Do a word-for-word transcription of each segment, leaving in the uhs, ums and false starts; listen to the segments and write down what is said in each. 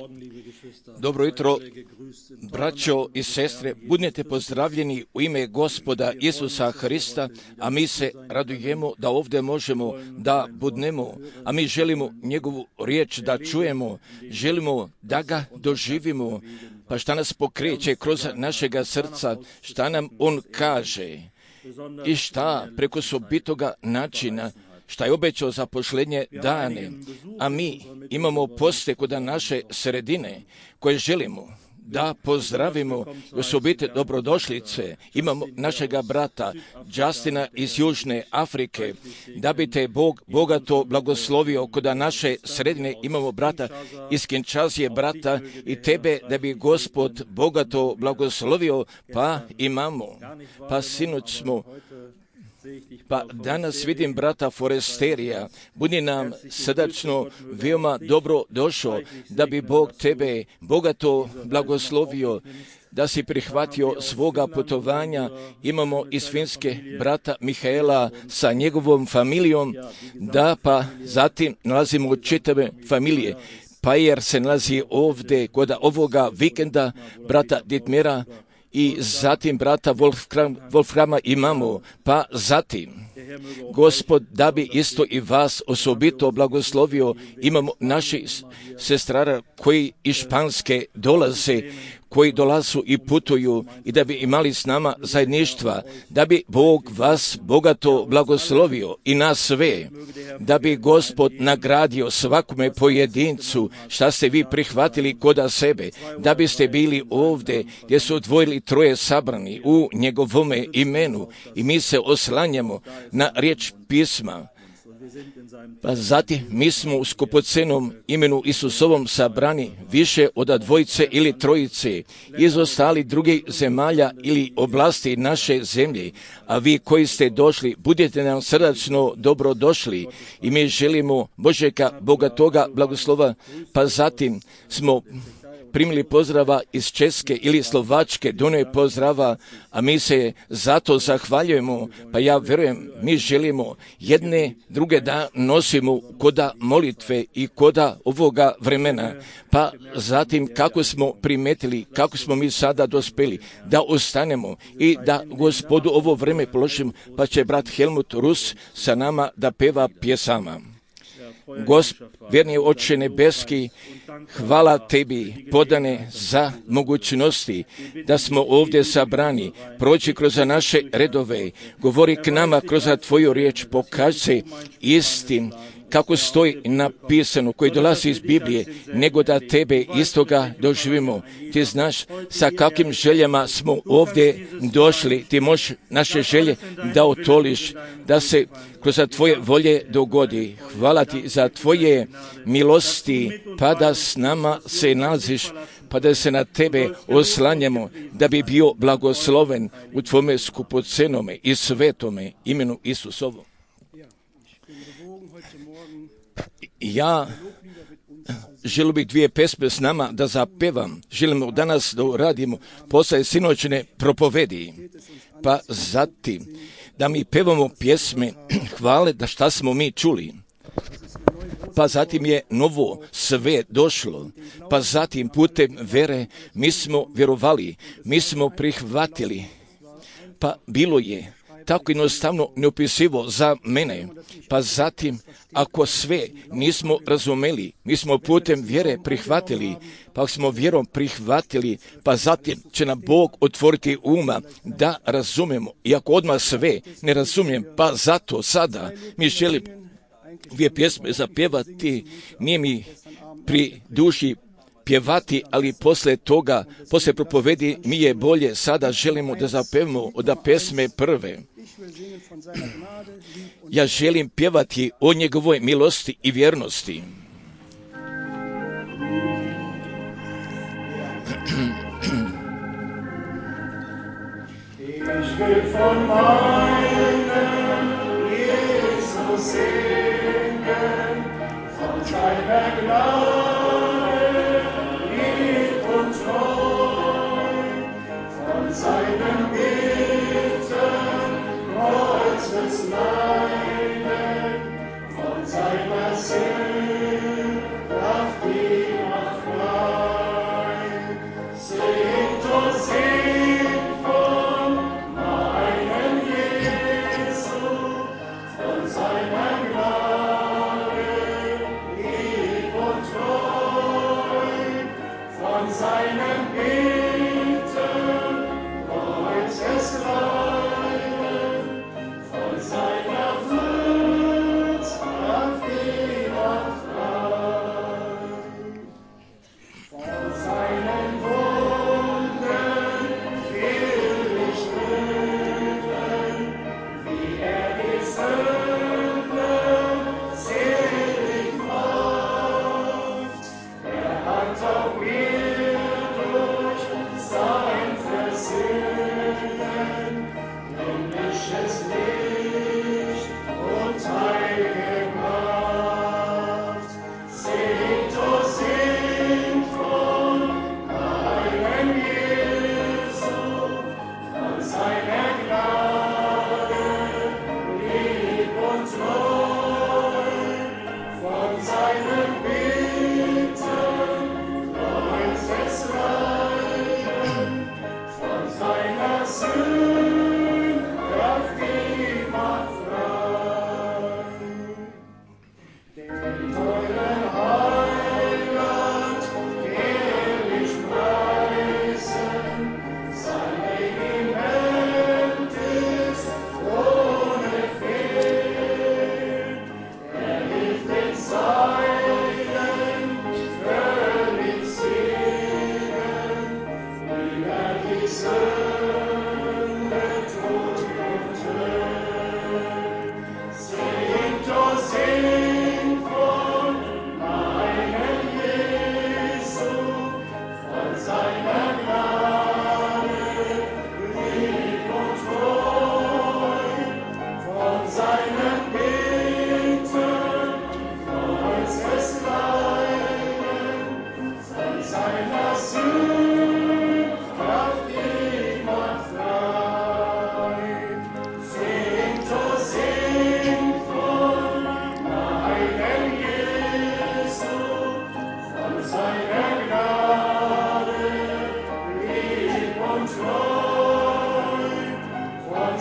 Dobro jutro, braćo i sestre, budete pozdravljeni u ime Gospoda Isusa Hrista, a mi se radujemo da ovdje možemo da budnemo, a mi želimo njegovu riječ da čujemo, želimo da ga doživimo, pa šta nas pokreće kroz našega srca, šta nam on kaže i šta preko sobitoga načina, šta je obećao za posljednje dane, a mi imamo poste kod naše sredine koje želimo da pozdravimo, osobite dobrodošlice. Imamo našega brata Justina iz Južne Afrike, da bi te Bog bogato blagoslovio. Kod naše sredine imamo brata iz Kinshase, brata i tebe, da bi Gospod bogato blagoslovio, pa imamo, pa sinoć smo Pa danas vidim brata Foresterija, budi nam srdačno veoma dobro došao, da bi Bog tebe bogato blagoslovio, da si prihvatio svoga putovanja. Imamo iz Finske brata Mihaela sa njegovom familijom, da pa zatim nalazimo čitave familije. Pa jer se nalazi ovdje kod ovoga vikenda brata Ditmera, i zatim brata Wolfgram, Wolfgrama imamo, pa zatim Gospod da bi isto i vas osobito blagoslovio. Imamo naši sestrara koji iz Španske dolaze, koji dolazu i putuju, i da bi imali s nama zajedništva, da bi Bog vas bogato blagoslovio i nas sve, da bi Gospod nagradio svakome pojedincu šta ste vi prihvatili koda sebe, da biste bili ovdje gdje su odvojili troje sabrani u njegovome imenu, i mi se oslanjamo na riječ pisma. Pa zatim mi smo u skupocenom imenu Isusovom sabrani više od dvojice ili trojice iz ostalih drugih zemalja ili oblasti naše zemlje, a vi koji ste došli, budete nam srdačno dobrodošli i mi želimo Božega bogatoga blagoslova. Pa zatim smo primili pozdrava iz Česke ili Slovačke, dono pozdrava, a mi se zato zahvaljujemo. Pa ja vjerujem, mi želimo jedne druge da nosimo koda molitve i koda ovoga vremena. Pa zatim kako smo primetili, kako smo mi sada dospeli, da ostanemo i da Gospodu ovo vreme položimo, pa će brat Helmut Rus sa nama da peva pjesama. Gospod, vjerni Oče nebeski, hvala tebi podane za mogućnosti da smo ovdje sabrani, proći kroz naše redove, govori k nama kroz tvoju riječ, pokaži se istin kako stoji napisano, koji dolazi iz Biblije, nego da tebe istoga doživimo. Ti znaš sa kakvim željama smo ovdje došli, ti možeš naše želje da otoliš, da se kroz tvoje volje dogodi. Hvala ti za tvoje milosti, pa da s nama se nalaziš, pa da se na tebe oslanjamo, da bi bio blagosloven u tvome skupocenome i svetome imenu Isusovom. Ja želim bih dvije pesme s nama da zapevam. Želimo danas da radimo posle sinoćne propovedi. Pa zatim da mi pevamo pjesme hvale da šta smo mi čuli. Pa zatim je novo sve došlo. Pa zatim putem vere mi smo vjerovali, mi smo prihvatili. Pa bilo je tako jednostavno neopisivo za mene. Pa zatim, ako sve nismo razumeli, mi smo putem vjere prihvatili, pa smo vjerom prihvatili, pa zatim će nam Bog otvoriti uma da razumemo. I ako odmah sve ne razumijem, pa zato sada mi želim dvije pjesme zapjevati, nije mi pri duši pjevati, ali poslije toga, poslije propovedi mi je bolje. Sada želimo da zapevamo od pesme prve. Ja želim pjevati o njegovoj milosti i vjernosti. Ich will von meinem Jesus singen, von seiner Gnade lieb und treu, von seinem Bitten, Kreuzes Leiden, von seiner Sinn, Kraft, die Macht frei.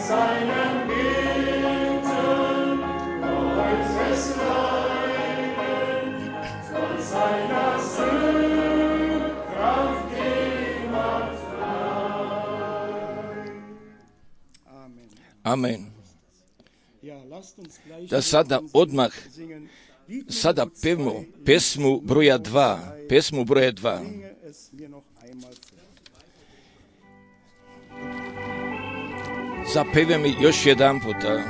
Amen. Da sada odmah, sada pevimo pesmu broja dva, pesmu broja dva. Zapevim mi još jedan puta.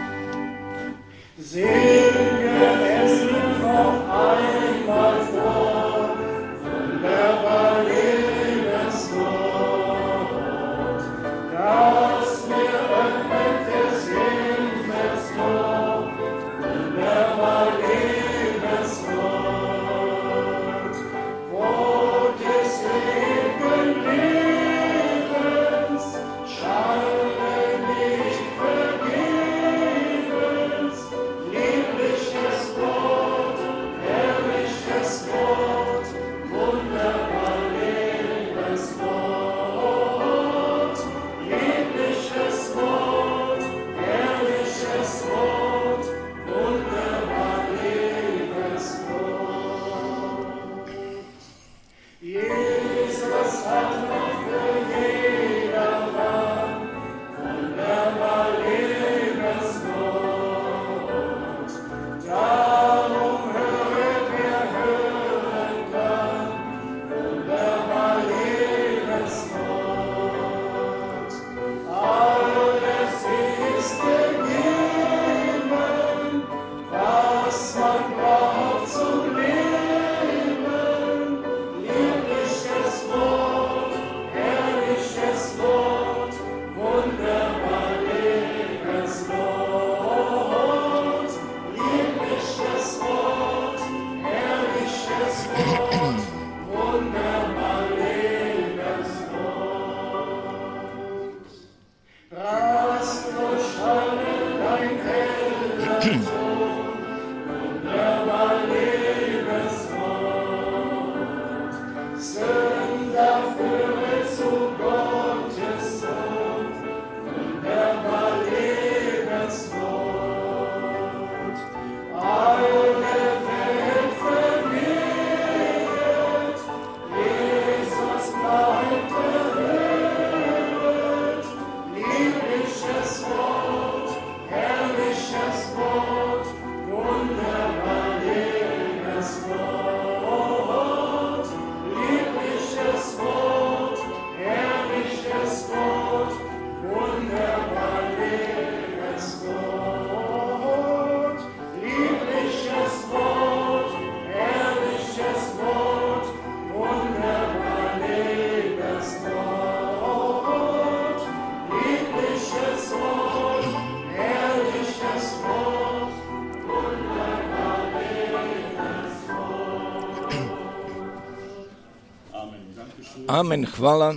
Amen, hvala.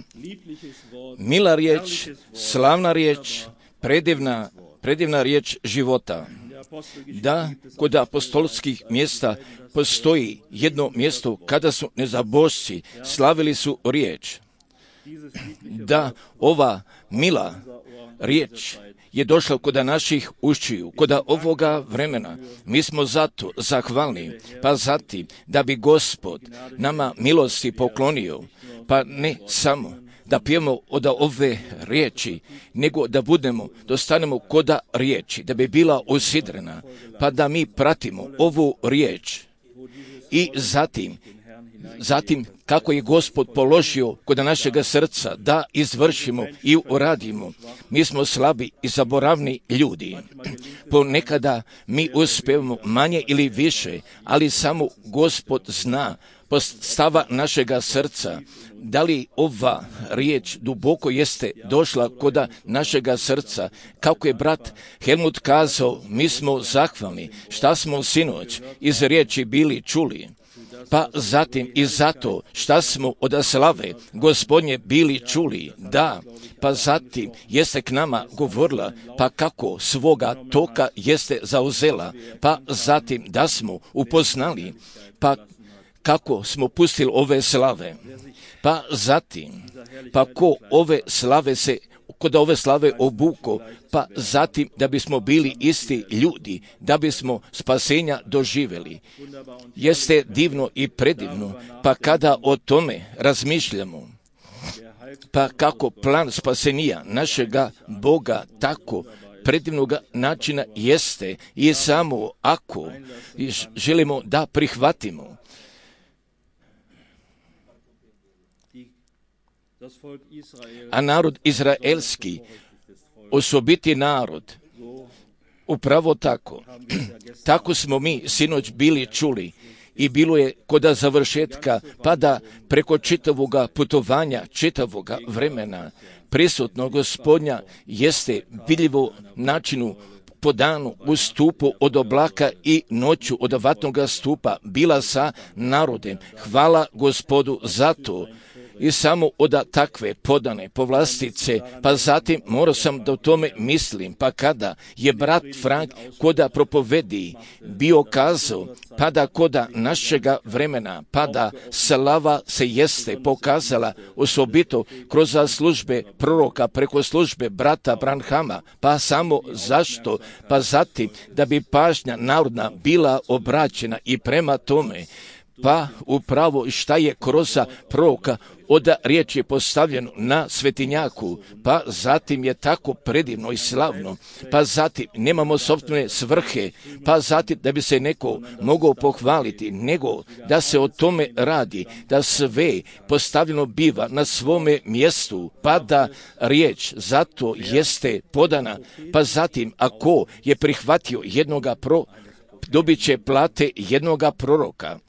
Mila riječ, slavna riječ, predivna, predivna riječ života. Da, kod apostolskih mjesta postoji jedno mjesto kada su nezabožci slavili su riječ. Da, ova mila riječ je došla kod naših ušiju, kod ovoga vremena. Mi smo zato zahvalni, pa zatim da bi Gospod nama milosti poklonio, pa ne samo da pijemo od ove riječi, nego da budemo, da ostanemo kod riječi, da bi bila usidrena, pa da mi pratimo ovu riječ i zatim, zatim kako je Gospod položio kod našega srca da izvršimo i uradimo. Mi smo slabi i zaboravni ljudi. Ponekada mi uspijemo manje ili više, ali samo Gospod zna postava našega srca. Da li ova riječ duboko jeste došla kod našega srca? Kako je brat Helmut kazao, mi smo zahvalni šta smo sinoć iz riječi bili čuli. Pa zatim i zato šta smo od slave Gospodnje bili čuli, da, pa zatim jeste k nama govorila, pa kako svoga toka jeste zauzela, pa zatim da smo upoznali, pa kako smo pustili ove slave, pa zatim, pa ko ove slave se kod ove slave obuko, pa zatim da bismo bili isti ljudi, da bismo spasenja doživjeli. Jeste divno i predivno, pa kada o tome razmišljamo, pa kako plan spasenija našega Boga tako predivnog načina jeste i samo ako želimo da prihvatimo. A narod izraelski, osobiti narod, upravo tako, tako smo mi sinoć bili čuli i bilo je kod završetka, pa da preko čitavoga putovanja, čitavoga vremena, prisutno Gospodnja jeste vidljivo načinu po danu u stupu od oblaka i noću od vatnoga stupa bila sa narodem. Hvala Gospodu za to. I samo od takve podane povlastice, pa zatim morao sam da o tome mislim, pa kada je brat Frank koda propovedi bio kazao, pa da koda našega vremena, pa da slava se jeste pokazala osobito kroz službe proroka preko službe brata Branhama, pa samo zašto, pa zatim da bi pažnja narodna bila obraćena i prema tome, pa upravo šta je kroz proroka od riječi postavljeno na svetinjaku, pa zatim je tako predivno i slavno, pa zatim nemamo sopstvene svrhe, pa zatim da bi se neko mogao pohvaliti, nego da se o tome radi, da sve postavljeno biva na svome mjestu, pa da riječ zato jeste podana, pa zatim ako je prihvatio jednoga pro, dobit će plate jednoga proroka.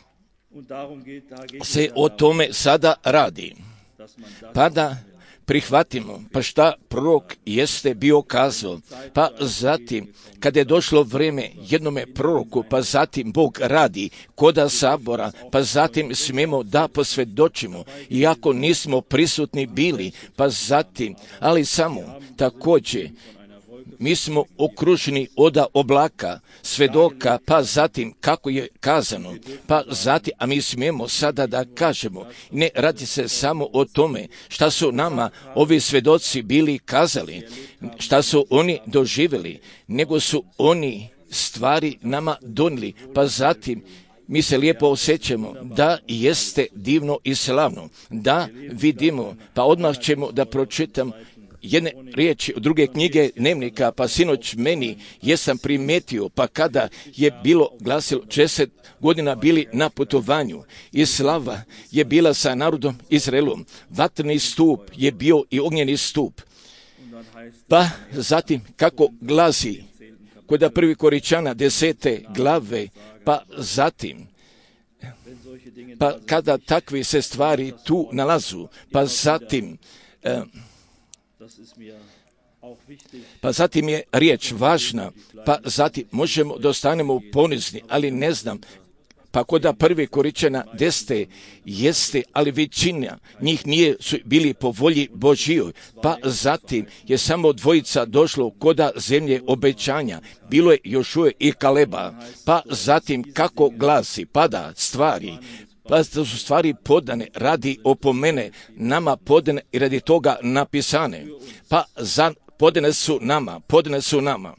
Se o tome sada radi, pa da prihvatimo, pa šta prorok jeste bio kazao, pa zatim kada je došlo vrijeme jednome proroku, pa zatim Bog radi koda sabora, pa zatim smijemo da posvjedočimo, iako nismo prisutni bili, pa zatim, ali samo također, mi smo okruženi od oblaka, svedoka, pa zatim kako je kazano, pa zatim, a mi smijemo sada da kažemo, ne radi se samo o tome šta su nama ovi svedoci bili kazali, šta su oni doživjeli, nego su oni stvari nama donijeli, pa zatim mi se lijepo osjećamo da jeste divno i slavno, da vidimo, pa odmah ćemo da pročitam jedne riječi od druge knjige Dnevnika, pa sinoć meni jesam primetio, pa kada je bilo glasilo šezdeset godina bili na putovanju i slava je bila sa narodom Izraelom, vatreni stup je bio i ognjeni stup. Pa zatim kako glasi kod prvi Koričana desete glave, pa zatim pa kada takve se stvari tu nalazu, pa zatim eh, pa zatim je riječ važna, pa zatim možemo da ostanemo ponizni, ali ne znam, pa koda prvi Koričana desete jeste, ali većina njih nije su bili po volji Božijoj, pa zatim je samo dvojica došlo koda zemlje obećanja, bilo je Jošuje i Kaleba, pa zatim kako glasi, pada stvari, pa da su stvari podane radi opomene, nama podane i radi toga napisane, pa za, podane su nama, podane su nama.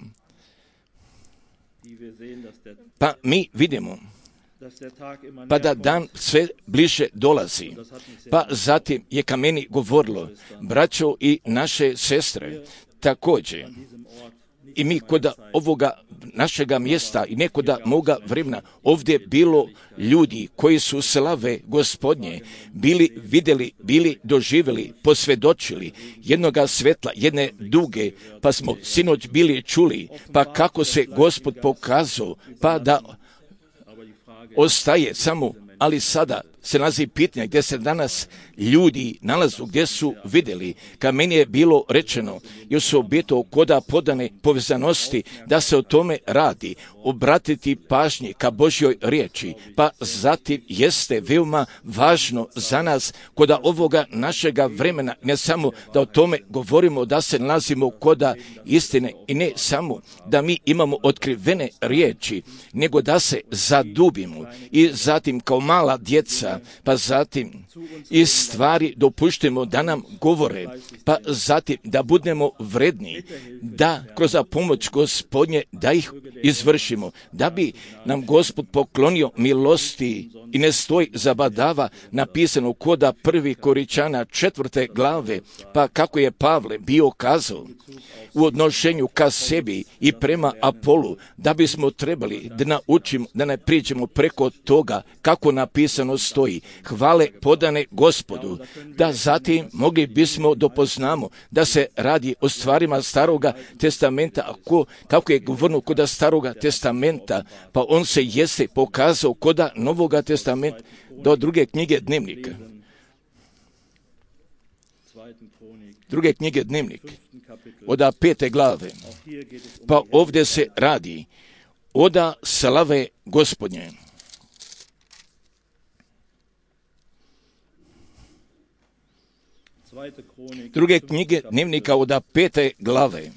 Pa mi vidimo, pa da dan sve bliže dolazi, pa zatim je ka meni govorilo, braćo i naše sestre, također, i mi kod ovoga našega mjesta i nekoda moga vremena ovdje bilo ljudi koji su slave Gospodnje bili vidjeli, bili doživjeli, posvjedočili jednoga svetla, jedne duge, pa smo sinoć bili čuli, pa kako se Gospod pokazao, pa da ostaje samo, ali sada se nalazi pitanje gdje se danas ljudi nalazu, gdje su vidjeli, ka meni je bilo rečeno, još su objeto koda podane povezanosti, da se o tome radi, obratiti pažnje ka Božjoj riječi, pa zatim jeste veoma važno za nas koda ovoga našega vremena, ne samo da o tome govorimo, da se nalazimo koda istine i ne samo da mi imamo otkrivene riječi, nego da se zadubimo i zatim kao mala djeca života, pa zatim i stvari dopuštimo da nam govore, pa zatim da budemo vredni, da kroz pomoć Gospodnje da ih izvršimo, da bi nam Gospod poklonio milosti i ne stoji zabadava napisano koda prvi Koričana četvrte glave, pa kako je Pavle bio kazao u odnošenju ka sebi i prema Apolu, da bismo trebali da naučimo, da ne priđemo preko toga kako napisano stoji, hvale podane Gospodu, da zatim mogli bismo dopoznamo da se radi o stvarima Staroga testamenta, ako, kako je govorno koda Staroga testamenta, pa on se jeste pokazao koda Novoga testamenta do druge knjige Dnevnika. Druge knjige Dnevnik, oda pete glave, pa ovdje se radi oda slave Gospodnje. Druge knjige Dnevnika oda pete glave.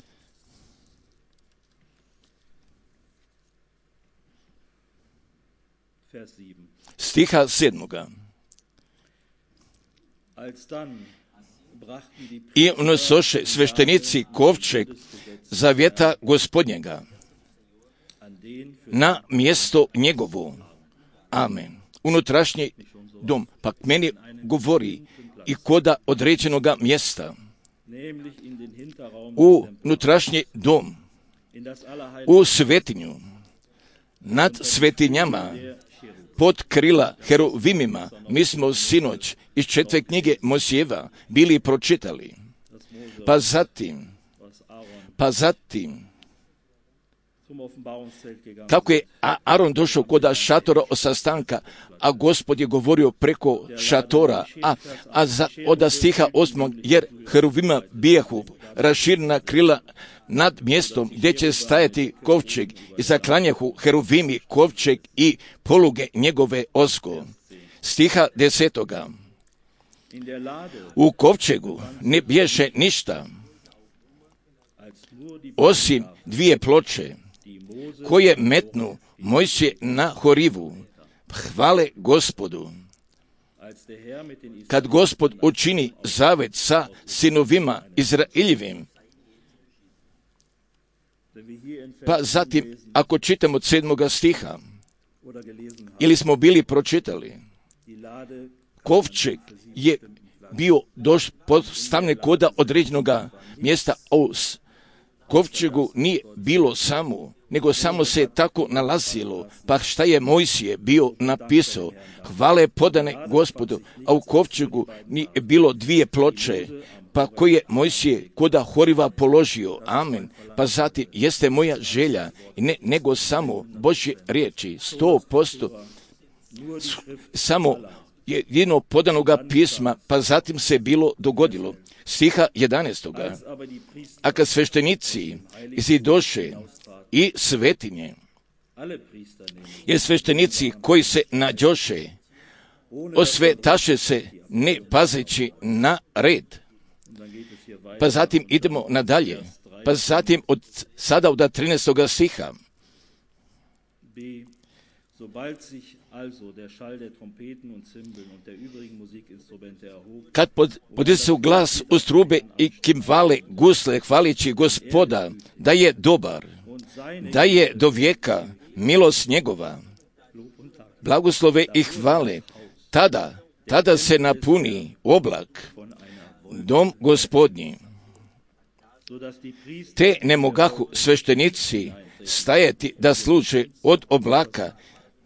Stiha sedmoga. I unosoše sveštenici kovčeg zavjeta Gospodnjega na mjesto njegovo. Amen. Unutrašnji dom, pak meni govori i koda određenoga mjesta. U unutrašnji dom, u svetinju, nad svetinjama, pod krila heruvimima, mi smo sinoć iz četve knjige Mojsijeva bili pročitali. Pa zatim, pa zatim, kako je Aron došao kod šatora sastanka, a Gospod je govorio preko šatora, a, a za, od stiha osmog, jer heruvima bijahu raširena krila nad mjestom gdje će stajati kovčeg i zaklanjahu heruvimi kovčeg i poluge njegove osko. Stiha desetoga. U kovčegu ne bješe ništa, osim dvije ploče, koje metnu Mojsije na Horivu. Hvale Gospodu. Kad Gospod učini zavet sa sinovima Izraeljevim, pa zatim, ako čitamo od sedmoga stiha, ili smo bili pročitali, kovčeg je bio doš postavljen koda određenoga mjesta, a u kovčegu nije bilo samo, nego samo se tako nalazilo, pa šta je Mojsije bio napisao, hvale podane Gospodu, a u kovčegu nije bilo dvije ploče, pa koje Mojsije koda Horiva položio, amen, pa zatim jeste moja želja, i ne, nego samo Božje riječi, sto posto, samo jedino podanoga pisma, pa zatim se bilo dogodilo. Stiha jedanaestoga. A kad sveštenici izidoše i svetinje, jer sveštenici koji se nađoše, osvetaše se ne pazeći na red. Pa zatim idemo nadalje. Pa zatim od sada od trinaestoga stiha. Kad pod, podisu glas uz trube i kimvale gusle hvalići Gospoda, da je dobar, da je do vijeka milost njegova, blagoslove i hvale, tada, tada se napuni oblak, dom Gospodnji. Te ne mogahu sveštenici stajati da služe od oblaka,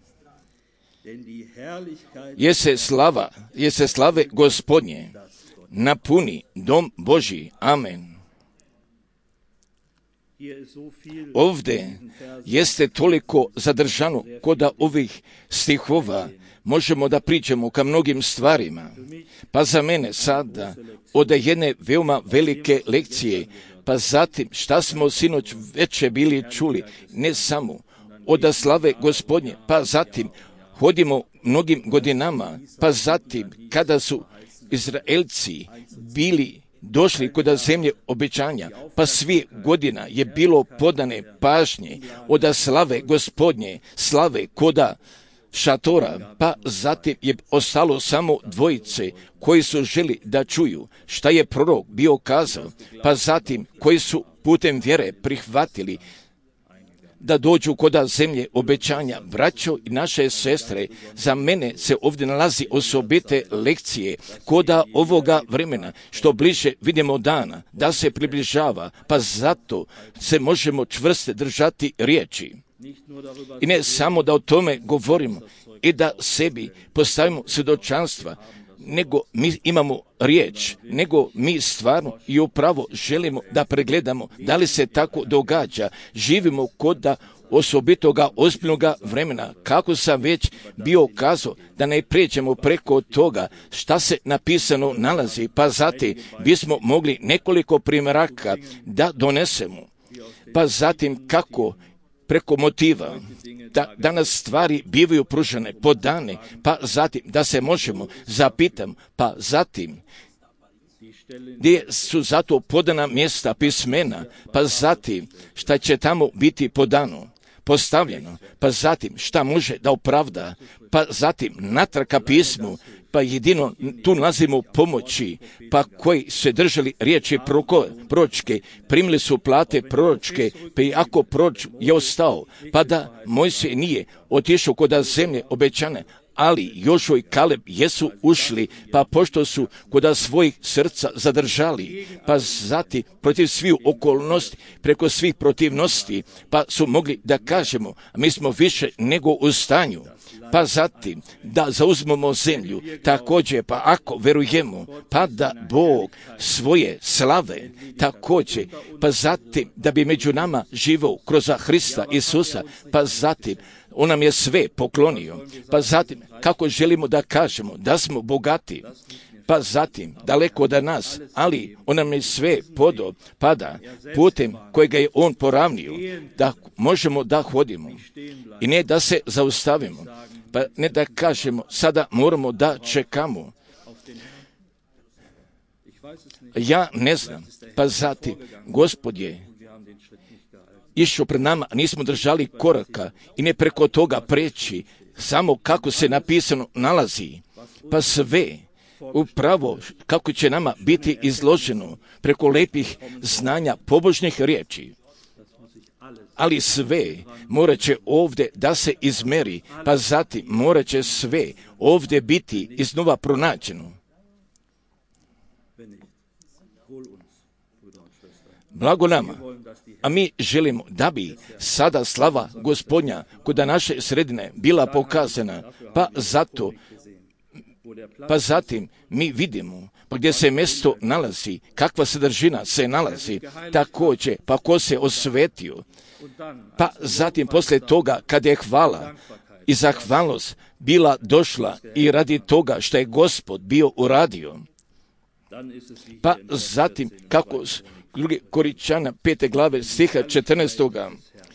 jer se slava, jer se slave Gospodnje napuni dom Božji. Amen. Ovdje jeste toliko zadržano koda ovih stihova, možemo da pričamo ka mnogim stvarima. Pa za mene sada od jedne veoma velike lekcije, pa zatim šta smo sinoć veče bili čuli, ne samo od slave Gospodnje, pa zatim hodimo mnogim godinama, pa zatim kada su Izraelci bili došli kod zemlje obećanja, pa svi godina je bilo podane pažnje od slave Gospodnje, slave koda šatora, pa zatim je ostalo samo dvojice koji su želi da čuju šta je prorok bio kazao, pa zatim koji su putem vjere prihvatili da dođu koda zemlje obećanja. Braćo i naše sestre, za mene se ovdje nalazi osobite lekcije koda ovoga vremena, što bliže vidimo dana, da se približava, pa zato se možemo čvrste držati riječi. I ne samo da o tome govorimo i da sebi postavimo svjedočanstva, nego mi imamo riječ, nego mi stvarno i upravo želimo da pregledamo da li se tako događa. Živimo kod da osobitoga ozbiljnoga vremena, kako sam već bio kazao, da ne prijeđemo preko toga šta se napisano nalazi, pa zatim bismo mogli nekoliko primjeraka da donesemo, pa zatim kako preko motiva da danas stvari bivaju pružene, podane, pa zatim da se možemo zapitam, pa zatim gdje su zato podana mjesta pismena, pa zatim šta će tamo biti podano, postavljeno, pa zatim šta može da opravda, pa zatim natraka pismu, pa jedino tu nalazimo pomoći, pa koji se držali riječi proročke, primili su plate proročke, pa i ako proroč je ostao, pa da Mojsije nije otišao kod zemlje obećane, ali Jošua i Kaleb jesu ušli, pa pošto su kod svojih srca zadržali, pa zatim protiv svih okolnosti, preko svih protivnosti, pa su mogli da kažemo, mi smo više nego u stanju, pa zatim da zauzmemo zemlju, također pa ako verujemo, pa da Bog svoje slave, također, pa zatim da bi među nama živio kroz Hrista Isusa, pa zatim on nam je sve poklonio, pa zatim kako želimo da kažemo da smo bogati, pa zatim daleko od nas, ali on nam je sve podao, pa da putem kojega je on poravnio, da možemo da hodimo i ne da se zaustavimo, pa ne da kažemo sada moramo da čekamo. Ja ne znam, pa zatim Gospod je išao pred nama, nismo držali koraka i ne preko toga preći, samo kako se napisano nalazi, pa sve upravo kako će nama biti izloženo preko lepih znanja pobožnih riječi. Ali sve morat će ovdje da se izmeri, pa zatim morat će sve ovdje biti iznova pronađeno. Blago nama, a mi želimo da bi sada slava Gospodnja kod naše sredine bila pokazana, pa zato, pa zatim mi vidimo pa gdje se mjesto nalazi, kakva sadržina se nalazi, također, pa ko se osvetio, pa zatim poslije toga kad je hvala i zahvalnost bila došla i radi toga što je Gospod bio uradio, pa zatim kako drugi Korinčana pete glave stiha četrnaestoga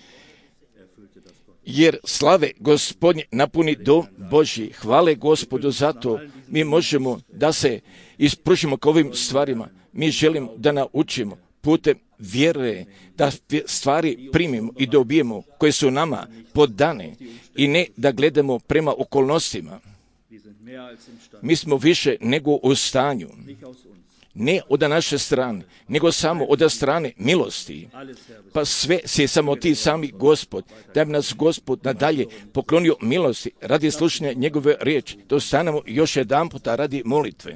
jer slave Gospodnje napuni dom Božji, hvale Gospodu, zato mi možemo da se ispružimo k ovim stvarima. Mi želimo da naučimo putem vjere da stvari primimo i dobijemo koje su nama podane i ne da gledamo prema okolnostima. Mi smo više nego u stanju, ne od naše strane, nego samo od strane milosti. Pa sve se samo ti sami Gospod, da bi nas Gospod nadalje poklonio milosti radi slušanja njegove riječi. Da ostanemo još jedan puta radi molitve.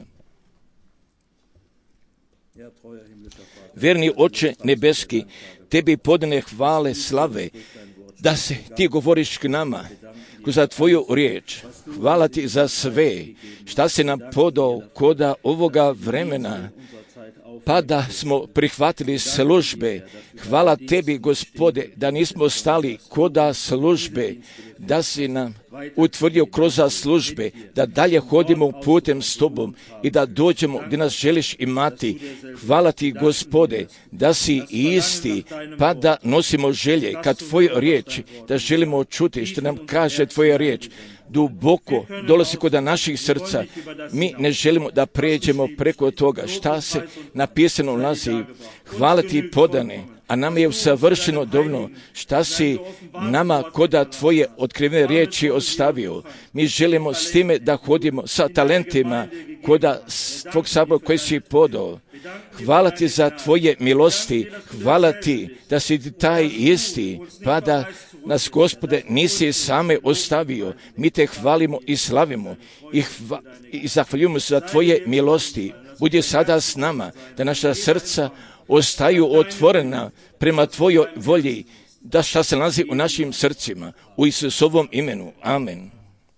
Verni Oče nebeski, tebi podane hvale, slave, da se ti govoriš k nama za tvoju riječ. Hvala ti za sve šta se nam podao koda ovoga vremena, pa da smo prihvatili službe. Hvala tebi, Gospode, da nismo stali koda službe, da si nam utvrdio kroz službe, da dalje hodimo putem s tobom i da dođemo gdje nas želiš imati. Hvala ti, Gospode, da si isti, pa da nosimo želje kad tvoje riječi, da želimo čuti što nam kaže tvoja riječ. Duboko dolazi kod naših srca. Mi ne želimo da pređemo preko toga šta se napisano nalazi. Hvala ti podane, a nama je savršeno dovoljno šta si nama koda tvoje otkrivene riječi ostavio. Mi želimo s time da hodimo sa talentima koda tvog sabora koji si podao. Hvala ti za tvoje milosti, hvala ti da si ti taj isti, pa da nas, Gospode, nisi same ostavio. Mi te hvalimo i slavimo i, hva, i zahvaljujemo se za tvoje milosti. Budi sada s nama, da naša srca ostaju otvorena prema tvojoj volji, da šta se nalazi u našim srcima. U Isusovom imenu. Amen.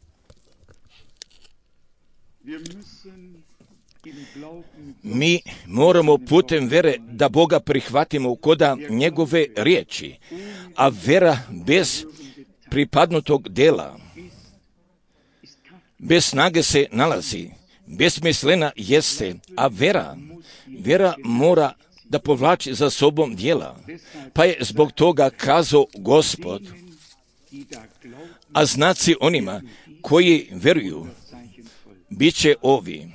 Mi moramo putem vere da Boga prihvatimo koda njegove riječi, a vera bez pripadnutog dela, bez snage se nalazi, besmislena jeste, a vera, vera mora da povlači za sobom djela. Pa je zbog toga kazao Gospod, a znaci onima koji veruju bit će ovi.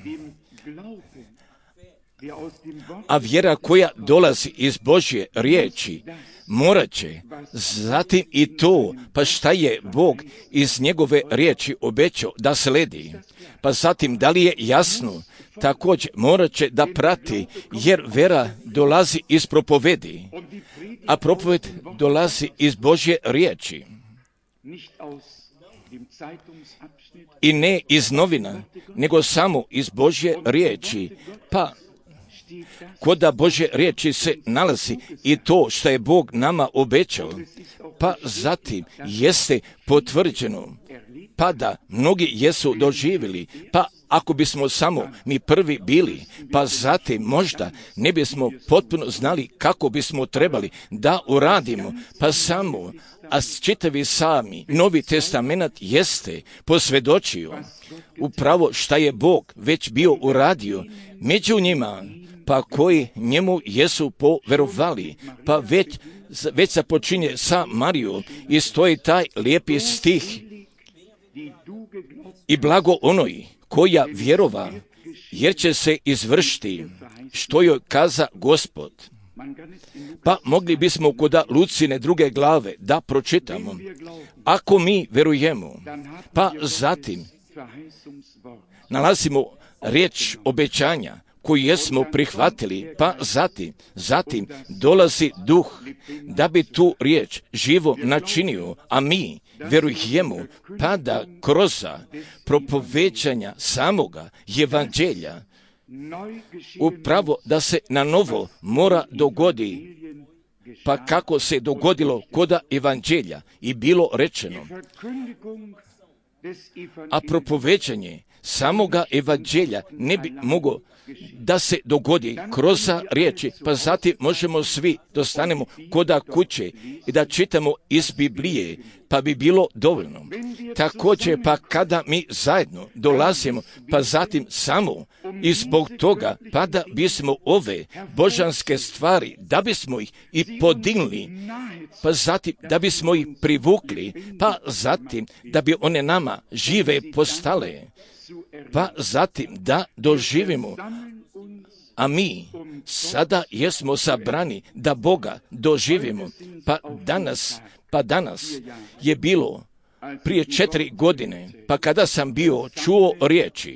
A vjera koja dolazi iz Božje riječi morat će zatim i to, pa šta je Bog iz njegove riječi obećao da sledi. Pa zatim da li je jasno, također morat će da prati, jer vera dolazi iz propovedi, a propoved dolazi iz Božje riječi. I ne iz novina, nego samo iz Božje riječi. Pa koda Božje riječi se nalazi i to što je Bog nama obećao, pa zatim jeste potvrđeno, pa da mnogi jesu doživjeli, pa ako bismo samo mi prvi bili, pa zatim možda ne bismo potpuno znali kako bismo trebali da uradimo, pa samo, a čitavi sami Novi Testament jeste posvjedočio upravo šta je Bog već bio uradio među njima, pa koji njemu jesu poverovali, pa već, već započinje sa Marijom i stoji taj lijepi stih: i blago onoj koja vjerova, jer će se izvršiti što joj kaza Gospod. Pa mogli bismo koda Lucine druge glave da pročitamo: ako mi verujemo, pa zatim nalazimo riječ obećanja koju jesmo prihvatili, pa zatim, zatim dolazi duh da bi tu riječ živo načinio, a mi verujemo, pa da kroz propoveđanja samoga evanđelja upravo da se na novo mora dogodi, pa kako se dogodilo koda evanđelja i bilo rečeno. A propoveđanje samoga evanđelja ne bi moglo da se dogodi kroz riječi, pa zatim možemo svi dostanemo koda kuće i da čitamo iz Biblije, pa bi bilo dovoljno. Također, pa kada mi zajedno dolazimo, pa zatim samo i zbog toga, pa da bismo ove božanske stvari, da bismo ih i podigli, pa zatim da bismo ih privukli, pa zatim da bi one nama žive postale, pa zatim da doživimo, a mi sada jesmo sabrani da Boga doživimo. Pa danas, pa danas je bilo prije četiri godine, pa kada sam bio čuo riječi: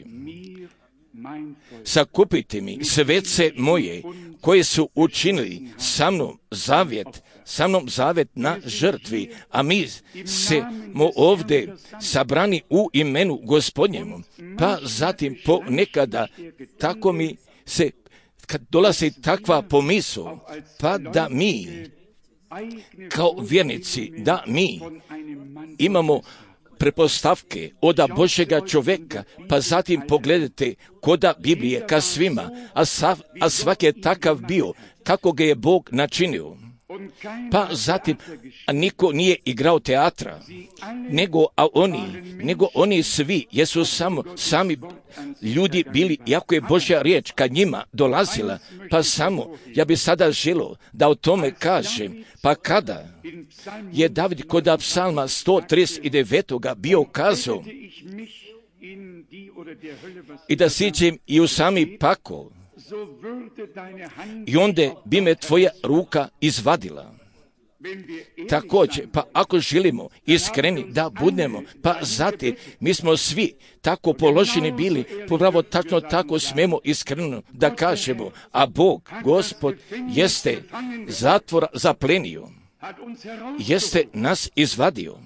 sakupite mi svece moje koje su učinili sa mnom zavjet, sa mnom zavjet na žrtvi, a mi smo ovdje sabrani u imenu Gospodnjemu. Pa zatim ponekada tako mi se, kad dolazi takva pomisao, pa da mi kao vjernici, da mi imamo prepostavke od Božjega čovjeka, pa zatim pogledajte koda Biblije ka svima, a, sav, a svak je takav bio, kako ga je Bog načinio. Pa zatim, a niko nije igrao teatra, nego, a oni, nego oni svi jesu samo, sami ljudi bili, iako je Božja riječ kad njima dolazila, pa samo, ja bi sada želio da o tome kažem, pa kada je David kod psalma sto trideset devet bio kazao: i da siđem i u sami pakao, i onda bi me tvoja ruka izvadila. Također, pa ako želimo iskreni da budemo, pa zatim mi smo svi tako položeni bili, popravo tačno tako smemo iskreno da kažemo, a Bog, Gospod, jeste zatvora zaplenio, jeste nas izvadio,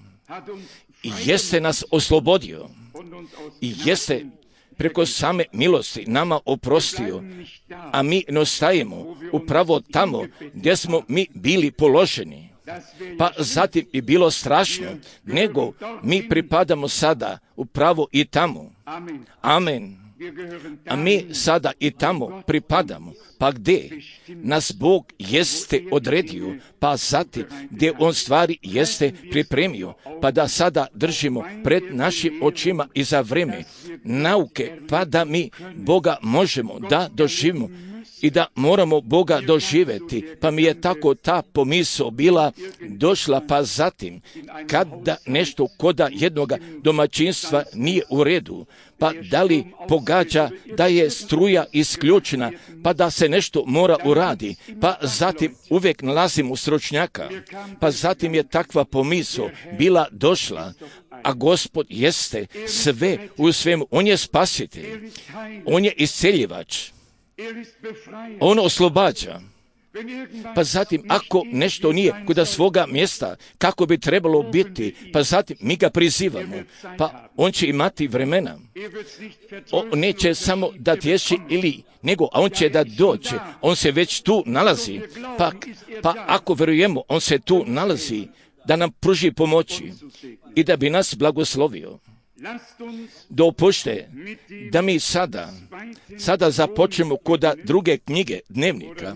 jeste nas oslobodio i jeste preko same milosti nama oprostio, a mi ne ostajemo upravo tamo gdje smo mi bili položeni. Pa zatim bi bilo strašno, nego mi pripadamo sada upravo i tamo. Amen. A mi sada i tamo pripadamo. Pa gdje nas Bog jeste odredio, pa zatim gdje On stvari jeste pripremio, pa da sada držimo pred našim očima i za vreme nauke, pa da mi Boga možemo da doživimo i da moramo Boga doživjeti. Pa mi je tako ta pomisao bila došla, pa zatim kada nešto koda jednoga domaćinstva nije u redu, pa da li pogađa da je struja isključena, pa da se nešto mora uradi, pa zatim uvijek nalazimo stručnjaka, pa zatim je takva pomisao bila došla, a Gospod jeste sve u svemu. On je spasitelj, On je isceljivač, On oslobađa. Pa zatim, ako nešto nije kod svoga mjesta, kako bi trebalo biti, pa zatim mi ga prizivamo, pa on će imati vremena. On neće samo da tješi ili nego, a on će da dođe. On se već tu nalazi. Pa, pa ako vjerujemo, on se tu nalazi da nam pruži pomoći i da bi nas blagoslovio. Dopušte da mi sada, sada započnemo kod druge knjige dnevnika,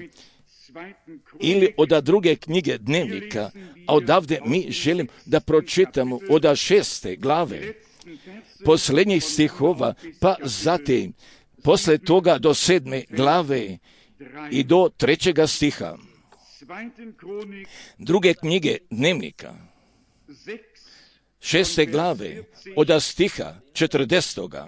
ili od druge knjige dnevnika, a odavde mi želim da pročitamo od šeste glave, posljednjih stihova, pa zatim, posle toga do sedme glave i do trećega stiha. Druge knjige dnevnika, šeste glave, od stiha četrdestoga.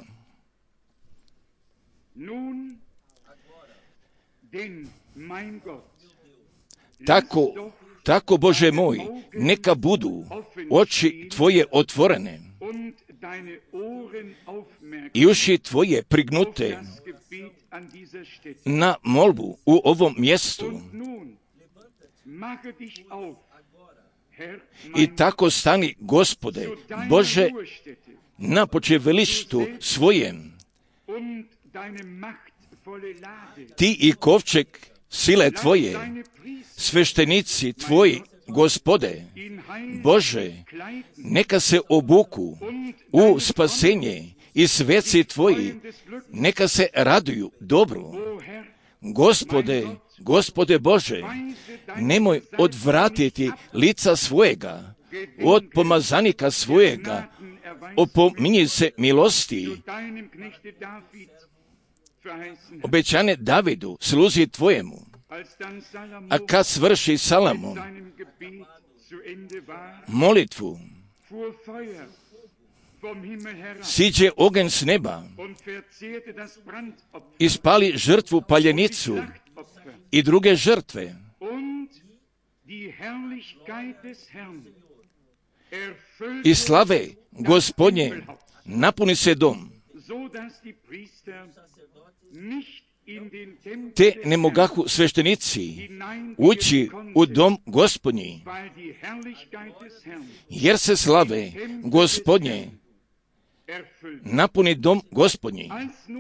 Tako, tako, Bože moj, neka budu oči Tvoje otvorene i uši Tvoje prignute na molbu u ovom mjestu. I tako stani, Gospode, Bože, na počivalištu svojem, Ti i kovčeg sile Tvoje, sveštenici Tvoji, Gospode, Bože, neka se obuku u spasenje i sveci Tvoji, neka se raduju dobro. Gospode, Gospode Bože, nemoj odvratiti lica svojega, od pomazanika svojega, opominji se milosti, obećane Davidu, sluzi Tvojemu. A kad svrši Salamon molitvu, siđe oganj s neba, ispali žrtvu paljenicu i druge žrtve. I slave Gospodnje napuni se dom, te ne mogahu sveštenici ući u dom Gospodnji, jer se slave Gospodnje napuni dom Gospodnji.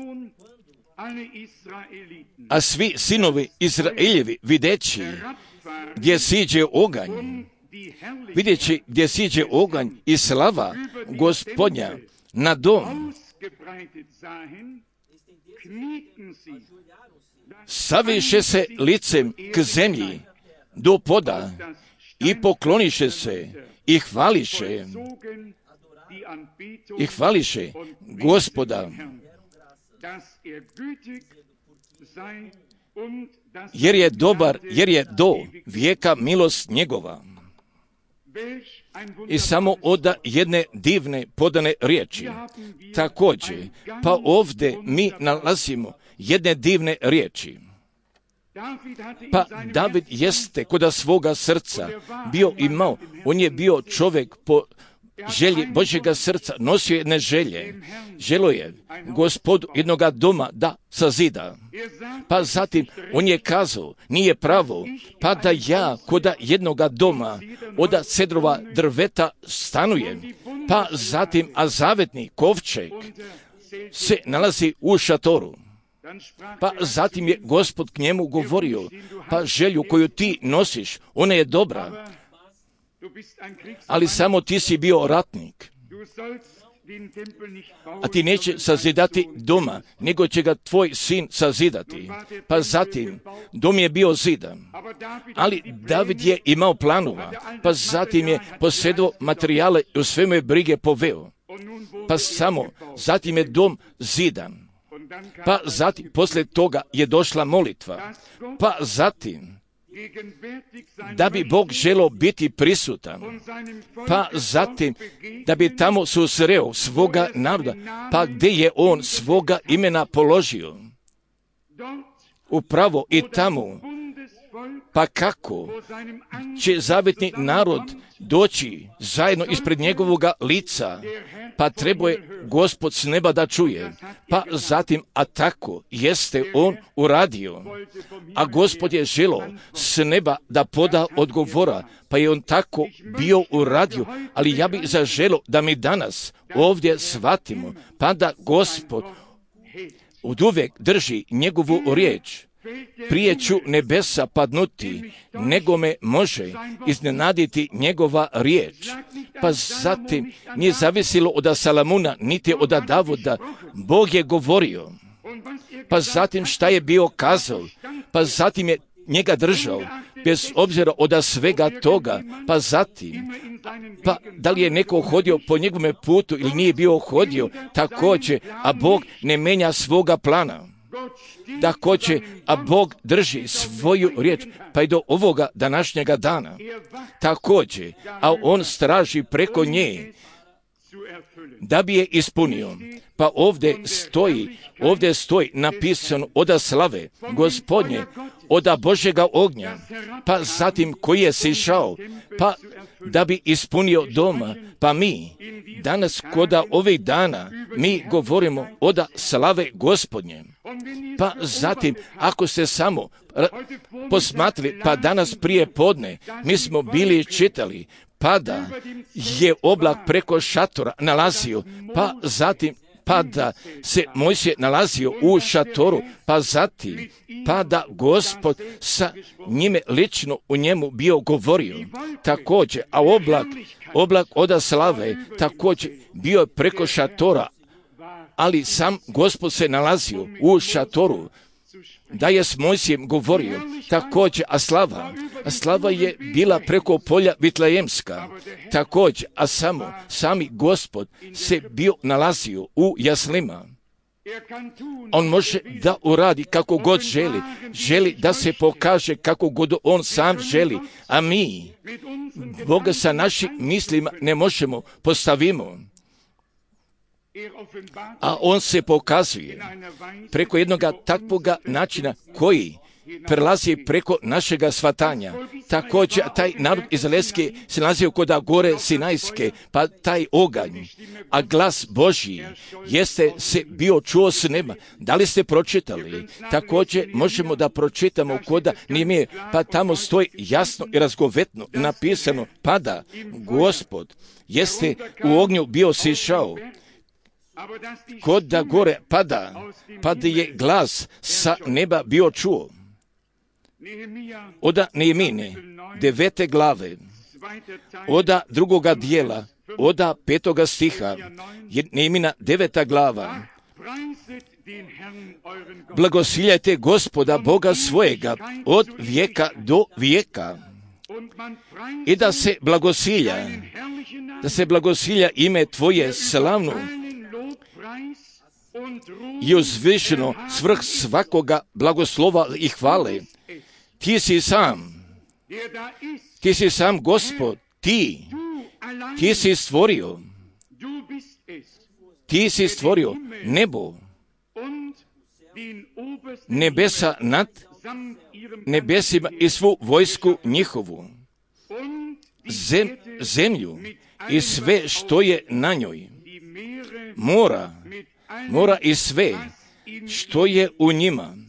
A svi sinovi Izraeljevi videći gdje siđe oganj, vidjeći gdje siđe oganj i slava Gospodnja na dom, saviše se licem k zemlji do poda i pokloniše se i hvališe i hvališe Gospoda, jer je dobar, jer je do vijeka milost njegova. I samo od jedne divne podane riječi. Također, pa ovdje mi nalazimo jedne divne riječi. Pa David jeste kod svoga srca bio imao, on je bio čovjek po želji Božjega srca, nosio jedne želje, želo je Gospodu jednoga doma da sazida. Pa zatim on je kazao, nije pravo, pa da ja kod jednoga doma od cedrova drveta stanujem, pa zatim a zavetni kovčeg se nalazi u šatoru. Pa zatim je Gospod k njemu govorio, pa želju koju ti nosiš, ona je dobra, ali samo ti si bio ratnik, a ti neće sazidati doma, nego će ga tvoj sin sazidati. Pa zatim, dom je bio zidan, ali David je imao planova, pa zatim je posjedao materijale i u sve moje brige poveo. Pa samo, zatim je dom zidan. Pa zatim, poslije toga je došla molitva. Pa zatim, da bi Bog želio biti prisutan, pa zatim da bi tamo susreo svoga naroda, pa gdje je on svoga imena položio, upravo i tamo, pa kako će zavetni narod doći zajedno ispred njegovoga lica, pa treba je Gospod s neba da čuje. Pa zatim, a tako jeste on uradio, a Gospod je želio s neba da poda odgovora, pa je on tako bio uradio, ali ja bih zaželio da mi danas ovdje shvatimo, pa da Gospod oduvijek drži njegovu riječ. Prije ću nebesa padnuti, nego me može iznenaditi njegova riječ. Pa zatim nije zavisilo od Salamuna, niti od Davuda. Bog je govorio. Pa zatim šta je bio kazao? Pa zatim je njega držao, bez obzira od svega toga. Pa zatim, pa da li je neko hodio po njegovome putu ili nije bio hodio, također, a Bog ne menja svoga plana. Također, a Bog drži svoju riječ, pa i do ovoga današnjega dana. Također, a on straži preko nje, da bi je ispunio. Pa ovdje stoji, ovdje stoji napisano oda slave Gospodnje, oda Božjega ognja, pa zatim koji je sišao, pa da bi ispunio doma. Pa mi, danas koda ovih dana, mi govorimo oda slave Gospodnje. Pa zatim, ako se samo posmatri, pa danas prije podne, mi smo bili čitali, pa da je oblak preko šatora nalazio, pa zatim, pa da se Mojsije nalazio u šatoru, pa zatim, pa da Gospod sa njime lično u njemu bio govorio. Također, a oblak, oblak oda slave, također bio je preko šatora, ali sam Gospod se nalazio u šatoru, da je s Mojsijem govorio. Također, a slava, a slava je bila preko polja Vitlejemska. Također, a samo sami Gospod se bio nalazio u jaslima. On može da uradi kako god želi, želi da se pokaže kako god on sam želi, a mi Boga sa našim mislima ne možemo postavimo. A on se pokazuje preko jednoga takvoga načina koji prelazi preko našega shvatanja. Također taj narod izraelski se nalazio kod gore Sinajske, pa taj oganj, a glas Božji jeste se bio čuo s neba. Da li ste pročitali? Također možemo da pročitamo koda Nehemije, pa tamo stoji jasno i razgovetno napisano, pa da Gospod jeste u ognju bio sišao, kod da gore pada, pa da je glas sa neba bio čuo. Oda Nehemine, devete glave, oda drugoga dijela, oda petoga stiha, Nehemina deveta glava. Blagosiljajte Gospoda Boga svojega od vijeka do vijeka. I da se blagosilja, da se blagosilja ime Tvoje slavno i uzvišeno svrh svakoga blagoslova i hvale. Ti si sam, ti si sam Gospod, ti, ti si stvorio, ti si stvorio nebo nebesa nad nebesima i svu vojsku njihovu, Zem, zemlju i sve što je na njoj, mora, mora i sve što je u njima.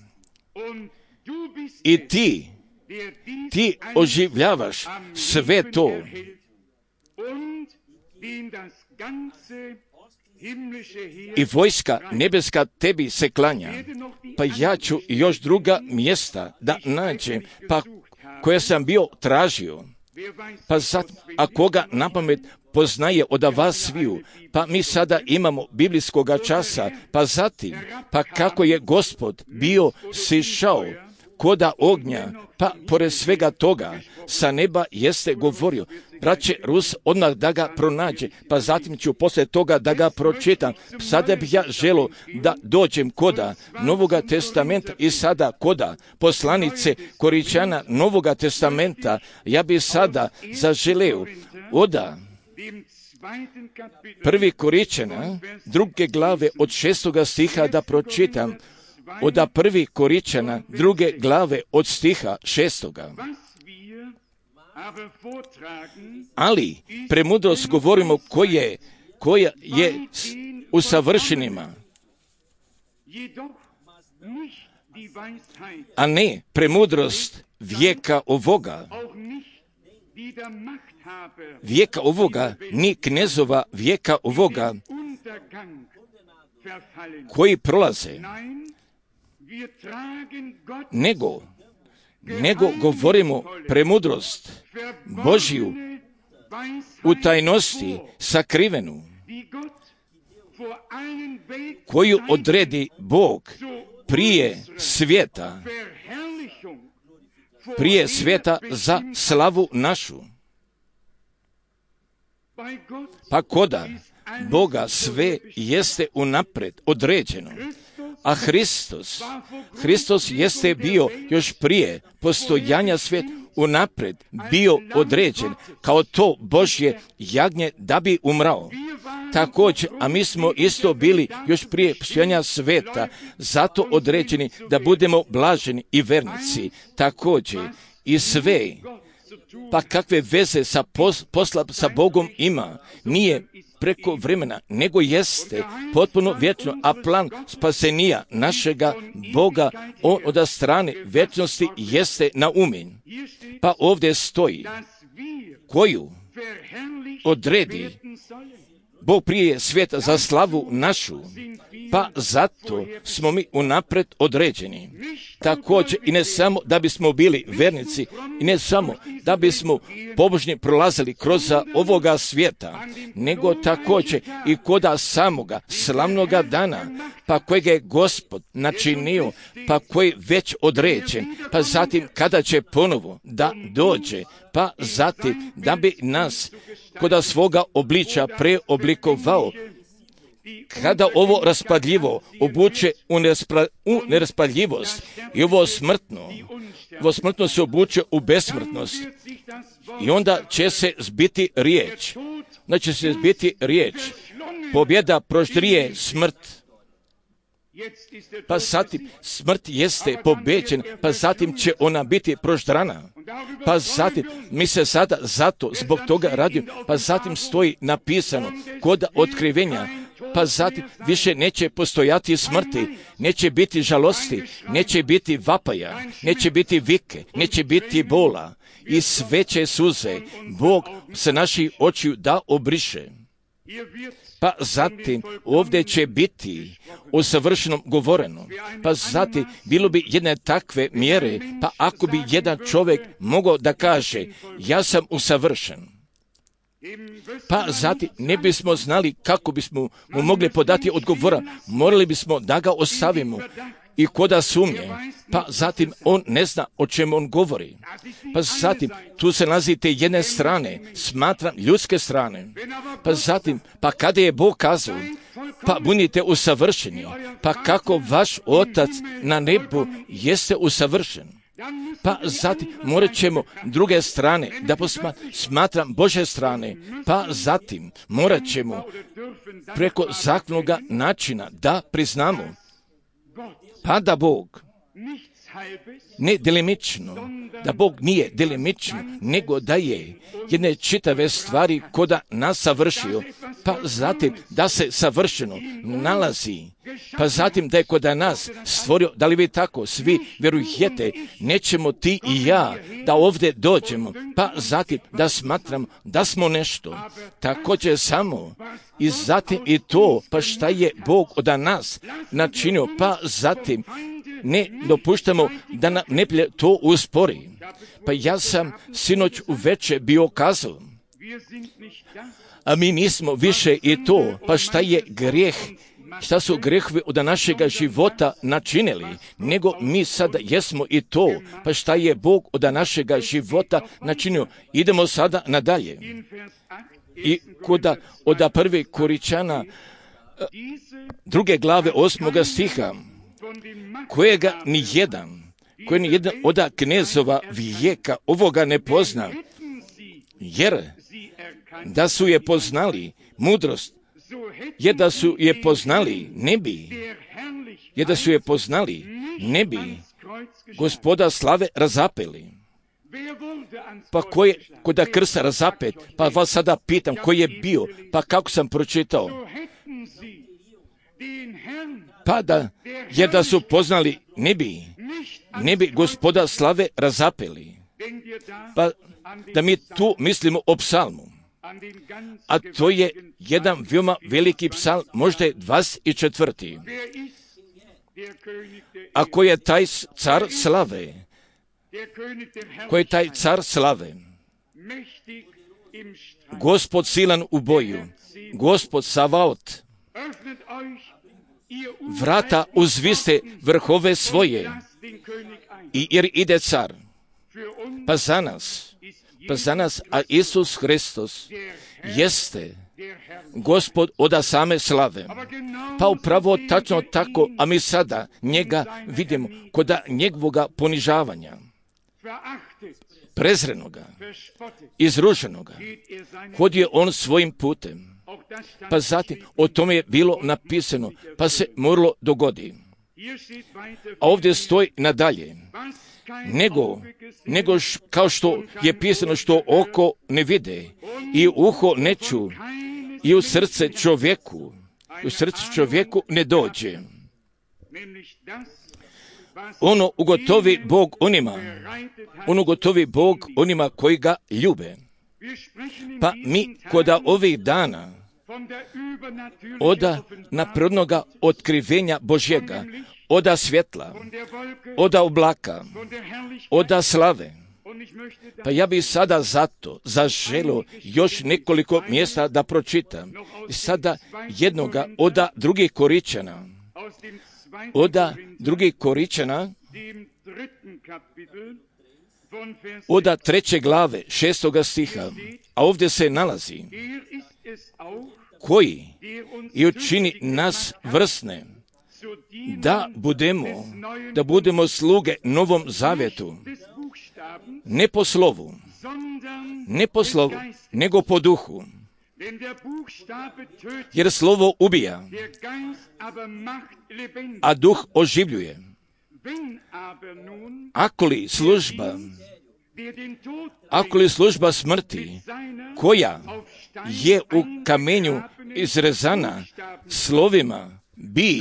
I ti, ti oživljavaš sve to. I vojska nebeska tebi se klanja. Pa ja ću još druga mjesta da nađem, pa koja sam bio tražio. Pa sad, a koga napamet poznaje od vas sviju, pa mi sada imamo biblijskoga časa, pa zatim, pa kako je Gospod bio sišao koda ognja, pa pored svega toga sa neba jeste govorio. Braće Rus, odmah da ga pronađe, pa zatim ću poslije toga da ga pročitam. Sada bih ja želio da dođem koda Novoga testamenta i sada koda poslanice Koričana Novoga testamenta. Ja bih sada zaželeo oda prvi Koričana, druge glave od šestoga stiha da pročitam. Oda prvi Koričana, druge glave od stiha šestoga. Ali premudrost govorimo koje, koja je u savršenima, a ne premudrost vijeka ovoga, vijeka ovoga, ni knezova vijeka ovoga, koji prolaze, nego, nego govorimo premudrost Božju u tajnosti sakrivenu, koju odredi Bog prije svijeta, prije svijeta za slavu našu. Pa koda Boga sve jeste unaprijed određeno, a Hristos, Hristos jeste bio još prije postojanja svijeta unaprijed bio određen kao to Božje jagnje da bi umrao. Također, a mi smo isto bili još prije postojanja svijeta zato određeni da budemo blaženi i vernici. Također i sve, pa kakve veze sa posla sa Bogom ima, nije preko vremena, nego jeste potpuno vječno, a plan spasenija našega Boga on od strane vječnosti jeste na umin. Pa ovdje stoji koju odredi Bog prije svijeta za slavu našu, pa zato smo mi unaprijed određeni. Također i ne samo da bismo bili vernici i ne samo da bismo pobožni prolazili kroz ovoga svijeta, nego također i koda samoga slavnoga dana, pa kojega je Gospod načinio, pa koji već određen, pa zatim kada će ponovo da dođe, pa zatim da bi nas koda svoga obliča preoblikovao, kada ovo raspadljivo obuče u, nespra, u neraspadljivost i ovo smrtno, ovo smrtno se obuče u besmrtnost i onda će se zbiti riječ, onda će se zbiti riječ, pobjeda proždrije smrt. Pa zatim smrt jeste pobeđen, pa zatim će ona biti proždrana. Pa zatim, mi se sada zato zbog toga radimo, pa zatim stoji napisano kod otkrivenja, pa zatim više neće postojati smrti, neće biti žalosti, neće biti vapaja, neće biti vike, neće biti bola i sve će suze Bog sa naših očiju da obriše. Pa zatim ovdje će biti o savršenom govoreno. Pa zatim bilo bi jedne takve mjere, pa ako bi jedan čovjek mogao da kaže ja sam usavršen, pa zatim ne bismo znali kako bismo mu mogli podati odgovora, morali bismo da ga ostavimo i koda sumnje, pa zatim on ne zna o čemu on govori. Pa zatim tu se nalazite jedne strane, smatram ljudske strane, pa zatim, pa kada je Bog kazao, pa budite usavršeni, pa kako vaš Otac na nebu jeste usavršen. Pa zatim morat ćemo druge strane da smatram Božje strane, pa zatim morat ćemo preko zakonnoga načina da priznamo, Pa da Bog ne delimično, da Bog nije delimično, nego da je jedne čitave stvari koda nas savršio, pa zatim da se savršeno nalazi, pa zatim da je koda nas stvorio, da li vi tako svi vjerujete, nećemo ti i ja da ovdje dođemo, pa zatim da smatram da smo nešto, također samo i zatim i to, pa šta je Bog od nas načinio, pa zatim ne dopuštamo da nam neprijatelj to uspori. Pa ja sam sinoć uveče bio kazao, a mi nismo više i to, pa šta je grijeh, šta su grehovi od našega života načinili, nego mi sada jesmo i to, pa šta je Bog od našega života načinio. Idemo sada nadalje. I koda od prve Koričana druge glave osmoga stiha, kojega ni jedan, koji ni jedan od knezova vijeka ovoga ne pozna, jer da su je poznali, mudrost, jer da su je poznali, ne bi, jer da su je poznali, ne bi Gospoda slave razapeli. Pa ko je koda krsta razapet? Pa vas sada pitam, ko je bio? Pa kako sam pročitao? Pa da, jer da su poznali, ne bi, ne bi Gospoda slave razapeli. Pa da mi tu mislimo o psalmu. A to je jedan veoma veliki psalm, možda je dvadeset četvrti. A ko je taj car slave? Ko je taj car slave? Gospod silan u boju, Gospod Savaot. Vrata uzviste vrhove svoje, i jer ide car. Pa za nas, pa za nas, a Isus Hristos jeste Gospod od same slave. Pa upravo tačno tako, a mi sada njega vidimo kod njegovoga ponižavanja, prezrenoga, izruženoga, hodi je on svojim putem. Pa zatim, o tome je bilo napisano, pa se moralo dogodi. A ovdje stoji nadalje, nego, nego š, kao što je pisano, što oko ne vide i uho ne ču i u srce čovjeku, u srce čovjeku ne dođe. Ono ugotovi Bog onima, ono ugotovi Bog onima koji ga ljube. Pa mi koda ovih dana oda naprednoga otkrivenja Božjega, oda svjetla, oda oblaka, oda slave. Pa ja bih sada zato zaželio još nekoliko mjesta da pročitam. Sada jednoga oda drugih Koričana, oda drugih Koričana, oda treće glave, šestoga stiha, a ovdje se nalazi, koji i učini nas vrsne, da budemo, da budemo sluge Novom Zavjetu, ne po slovu, ne po slovu, nego po duhu. Jer slovo ubija, a duh oživljuje. Ako li služba, ako li služba smrti, koja je u kamenju izrezana slovima, bi,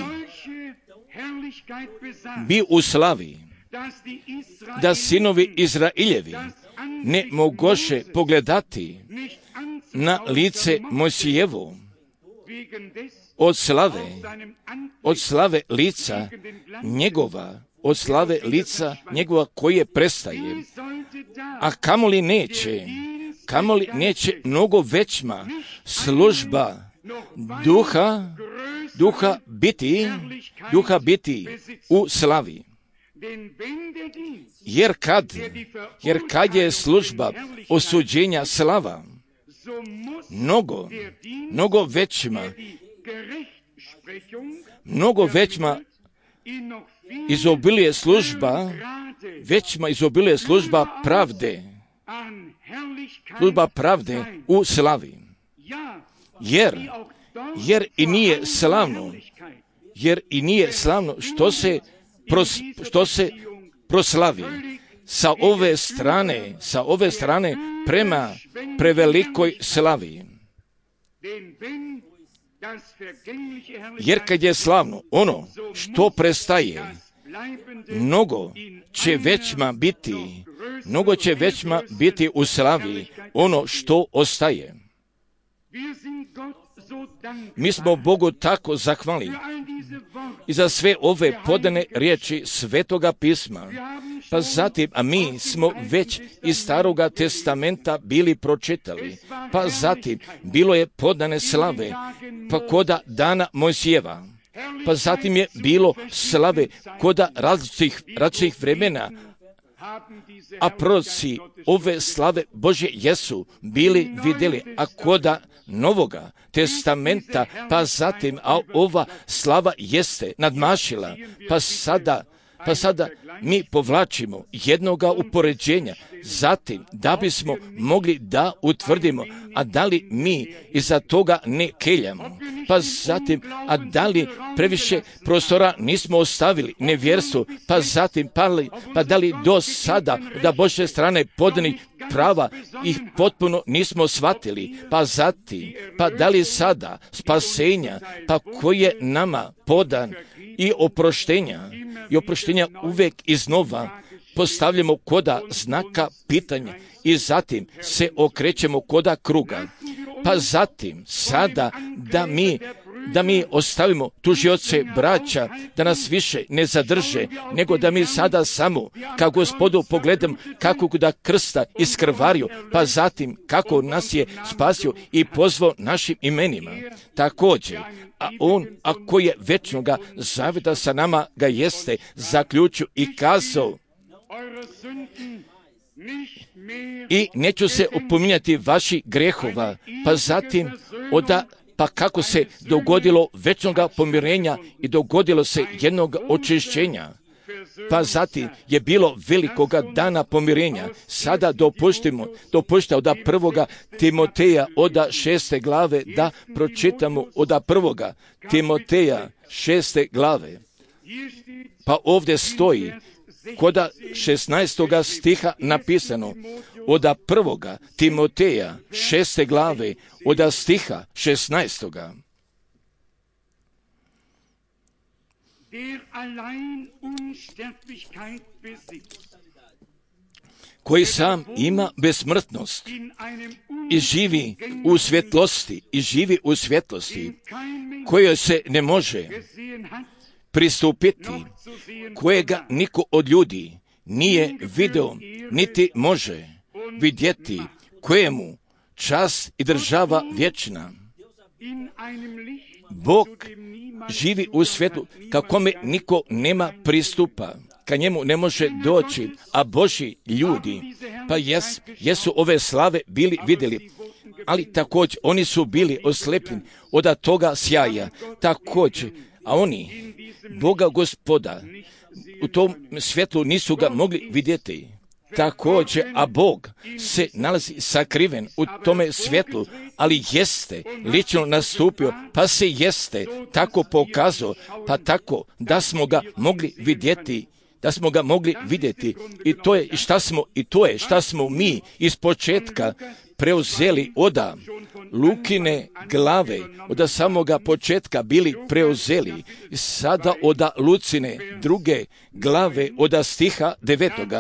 bi u slavi, da sinovi Izrailjevi ne mogoše pogledati na lice Mojsijevo od slave, od slave lica njegova, od slave lica njegova koje prestaje. A kamoli neće, kamoli neće mnogo većma služba duha, duha biti, duha biti u slavi. Jer kad, jer kad je služba osuđenja slava, mnogo, mnogo većma, mnogo većma izobiluje služba, većma izobiluje služba pravde, služba pravde u slavi. Jer, jer i nije slavno, jer i nije slavno što se pros, što se proslavi sa ove strane, sa ove strane prema prevelikoj slavi. Jer kad je slavno ono što prestaje, mnogo će većma biti, mnogo će većma biti u slavi ono što ostaje. Mi smo Bogu tako zahvalni i za sve ove podane riječi Svetoga pisma. Pa zatim, a mi smo već iz Staroga testamenta bili pročitali. Pa zatim, bilo je podane slave, pa koda dana Mojsijeva. Pa zatim je bilo slave koda različitih, različitih vremena, a proroci ove slave Božje jesu bili vidjeli, a koda Novoga testamenta, pa zatim, a ova slava jeste nadmašila, pa sada, pa sada mi povlačimo jednoga upoređenja, zatim da bismo mogli da utvrdimo, a da li mi iza toga ne keljamo, pa zatim, a da li previše prostora nismo ostavili nevjerstvu, pa zatim, pa, li, pa da li do sada da Božje strane podani prava ih potpuno nismo shvatili, pa zatim, pa da li sada spasenja, pa koji je nama podan i oproštenja, i oproštenja uvijek iznova postavljamo koda znaka pitanja i zatim se okrećemo koda kruga. Pa zatim, sada da mi da mi ostavimo tužioce braća, da nas više ne zadrže, nego da mi sada samo, kao Gospodu pogledam kako da krsta iskrvario, pa zatim kako nas je spasio i pozvao našim imenima. Također, a on, ako je večnoga zavjeta sa nama ga jeste, zaključio i kazao, i neću se opominjati vaših grehova, pa zatim oda pa kako se dogodilo večnoga pomirenja i dogodilo se jednog očišćenja. Pa zatim je bilo velikoga dana pomirenja. Sada dopuštimo, dopuštamo da prvoga Timoteja oda šeste glave da pročitamo oda prvoga Timoteja šeste glave. Pa ovdje stoji koda šesnaestoga stiha napisano oda prvoga Timoteja šeste glave oda stiha šesnaestoga. Koji sam ima besmrtnost i živi u svjetlosti, i živi u svjetlosti, kojoj se ne može pristupiti, kojega niko od ljudi nije video, niti može vidjeti, kojemu čast i država vječna. Bog živi u svijetu kakome niko nema pristupa, ka njemu ne može doći, a Božji ljudi, pa jes, jesu ove slave bili vidjeli, ali također oni su bili oslepljeni od toga sjaja, također, a oni Boga Gospoda u tom svjetlu nisu ga mogli vidjeti. Također, a Bog se nalazi sakriven u tome svjetlu, ali jeste lično nastupio, pa se jeste tako pokazao, pa tako da smo ga mogli vidjeti, da smo ga mogli vidjeti. I to je šta smo, i to je šta smo mi iz početka preuzeli oda Lukine glave, oda samoga početka bili preuzeli, sada oda Lucine druge glave, oda stiha devetoga.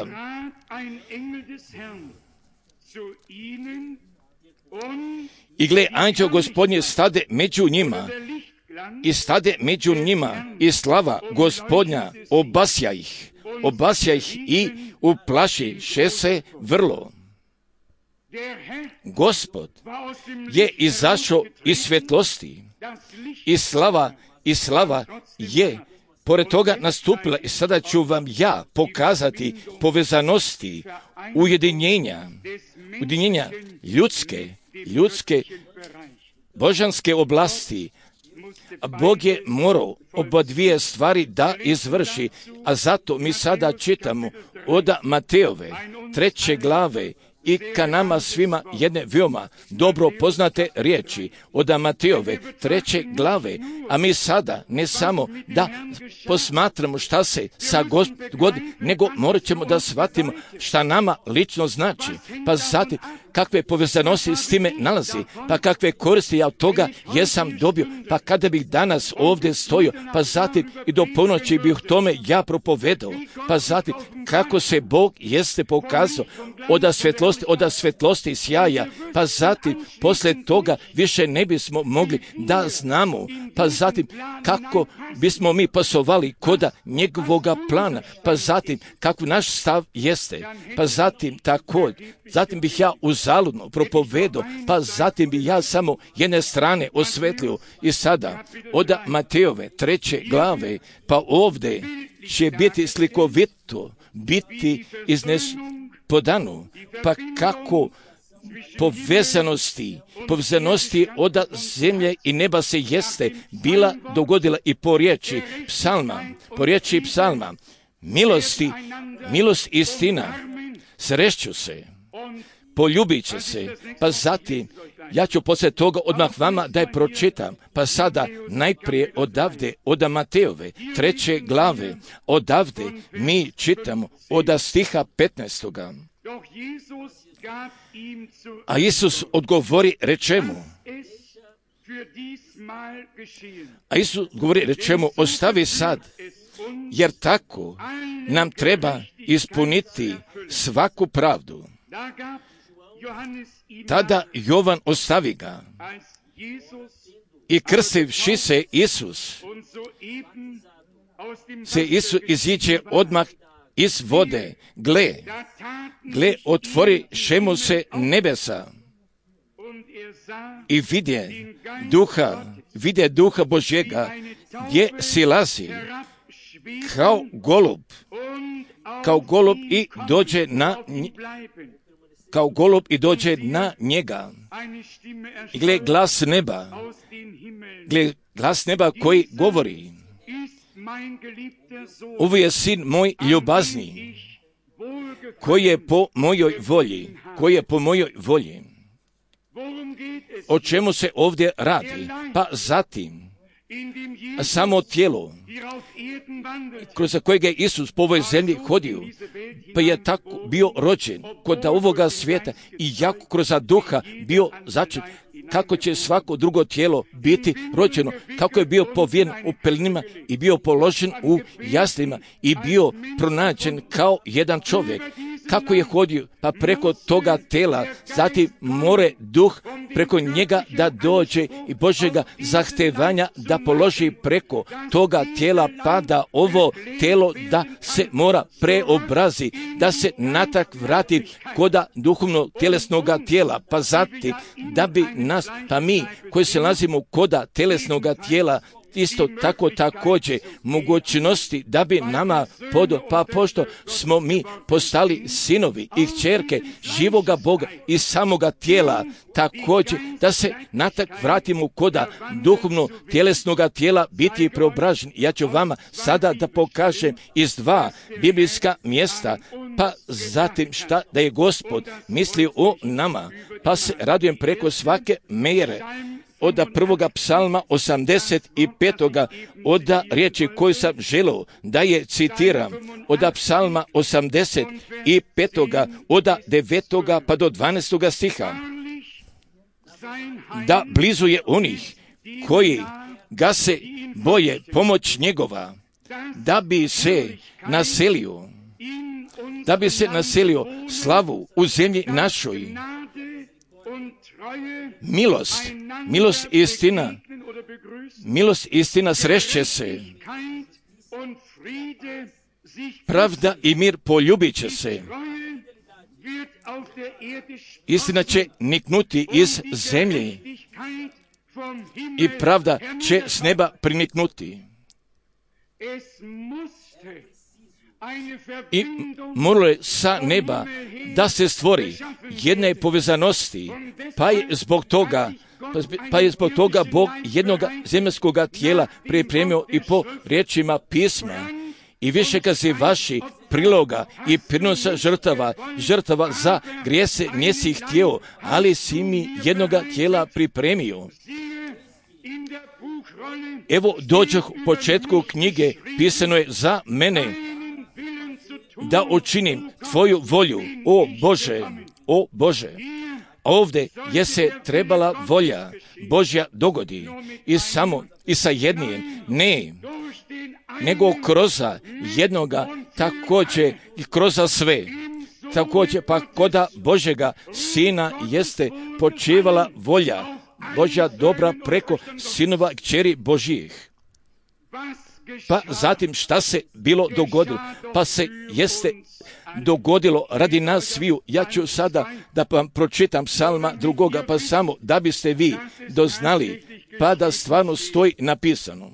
I gle, anđeo Gospodnje stade među njima, i stade među njima, i slava Gospodnja obasja ih, obasja ih i uplašiše se vrlo. Gospod je izašao iz svjetlosti, i slava, i slava je pored toga nastupila, i sada ću vam ja pokazati povezanosti ujedinjenja, ujedinjenja ljudske, ljudske božanske oblasti. Bog je morao oba dvije stvari da izvrši, a zato mi sada čitamo od Mateove treće glave i ka nama svima jedne veoma dobro poznate riječi od Matejove treće glave, a mi sada ne samo da posmatramo šta se sa godin, nego morat ćemo da shvatimo šta nama lično znači, pa zatim kakve povezanosti s time nalazi, pa kakve koristi ja od toga jesam dobio, pa kada bih danas ovdje stojio, pa zatim i do ponoći bih tome ja propovedao, pa zatim kako se Bog jeste pokazao od svjetlosti, od svjetlosti sjaja, pa zatim poslije toga više ne bismo mogli da znamo, pa zatim kako bismo mi pasovali koda njegovoga plana, pa zatim kako naš stav jeste, pa zatim također, zatim bih ja uzaludno propovedao, pa zatim bih ja samo jedne strane osvetlio i sada od Matejove treće glave, pa ovdje će biti slikovito, biti iznes podano, pa kako povezanosti, povezanosti od zemlje i neba se jeste bila dogodila i po riječi psalma, po riječi psalma, milosti, milost i istina, srešću se, poljubit će se, pa zatim, ja ću poslije toga odmah vama da je pročitam, pa sada najprije odavde, od Matejove, treće glave, odavde mi čitamo od stiha petnaestoga. A Isus odgovori rečemu, a Isus govori rečemu, ostavi sad, jer tako nam treba ispuniti svaku pravdu. Tada Jovan ostavi ga i krstivši se Isus, se Isus iziđe odmah iz vode, gle, gle, otvori šemu se nebesa i vidje duha, vidje duha Božjega, gdje silazi kao golub, kao golub i dođe na kao golub i dođe na njega. I gle glas neba, gle glas neba koji govori, ovo je sin moj ljubazni, koji je po mojoj volji, koji je po mojoj volji. O čemu se ovdje radi? Pa zatim, samo tijelo, kroz kojeg je Isus po ovoj zemlji hodio, pa je tako bio rođen kod ovoga svijeta i jako kroz duha bio začet, kako će svako drugo tijelo biti rođeno, kako je bio povijen u pelenima i bio položen u jaslima i bio pronađen kao jedan čovjek. Kako je hodio, pa preko toga tela, zatim more duh preko njega da dođe i Božjega zahtevanja da položi preko toga tijela, pa da ovo telo da se mora preobrazi, da se natak vrati koda duhovno tjelesnoga tijela, pa zatim da bi nas, pa mi koji se nalazimo koda tjelesnoga tijela, isto tako također mogućnosti da bi nama podo, pa pošto smo mi postali sinovi i kćerke živoga Boga i samoga tijela, također da se natak vratimo koda duhovno tjelesnoga tijela biti preobražen. Ja ću vama sada da pokažem iz dva biblijska mjesta, pa zatim šta da je Gospod mislio o nama, pa se radujem preko svake mjere. Od prvoga psalma osamdeset petoga od riječi koju sam želio da je citiram, od psalma osamdeset petoga od devetoga pa do dvanaestoga stiha, da blizu je onih koji ga se boje pomoć njegova, da bi se naselio, da bi se naselio slavu u zemlji našoj. Milost, milost i istina, milost i istina srešće se, pravda i mir poljubit će se, istina će niknuti iz zemlje i pravda će s neba priniknuti. I moralo je sa neba da se stvori jedne povezanosti, pa je zbog toga, pa je zbog toga Bog jednog zemaljskog tijela pripremio i po riječima pisma i više kazi vaši priloga i prinosa žrtava, žrtava za grijese nisi htio, ali si mi jednoga tijela pripremio. Evo dođoh u početku knjige, pisano je za mene, da učinim tvoju volju, o Bože, o Bože. Ovdje je se trebala volja Božja dogodi i samo i sa jednim, ne, nego kroz jednoga također i kroz sve. Također pa koda Božjega Sina jeste počivala volja Božja dobra preko sinova kćeri Božjih. Pa zatim šta se bilo dogodilo? Pa se jeste dogodilo radi nas sviju. Ja ću sada da vam pročitam psalma drugoga, pa samo da biste vi doznali, pa da stvarno stoji napisano.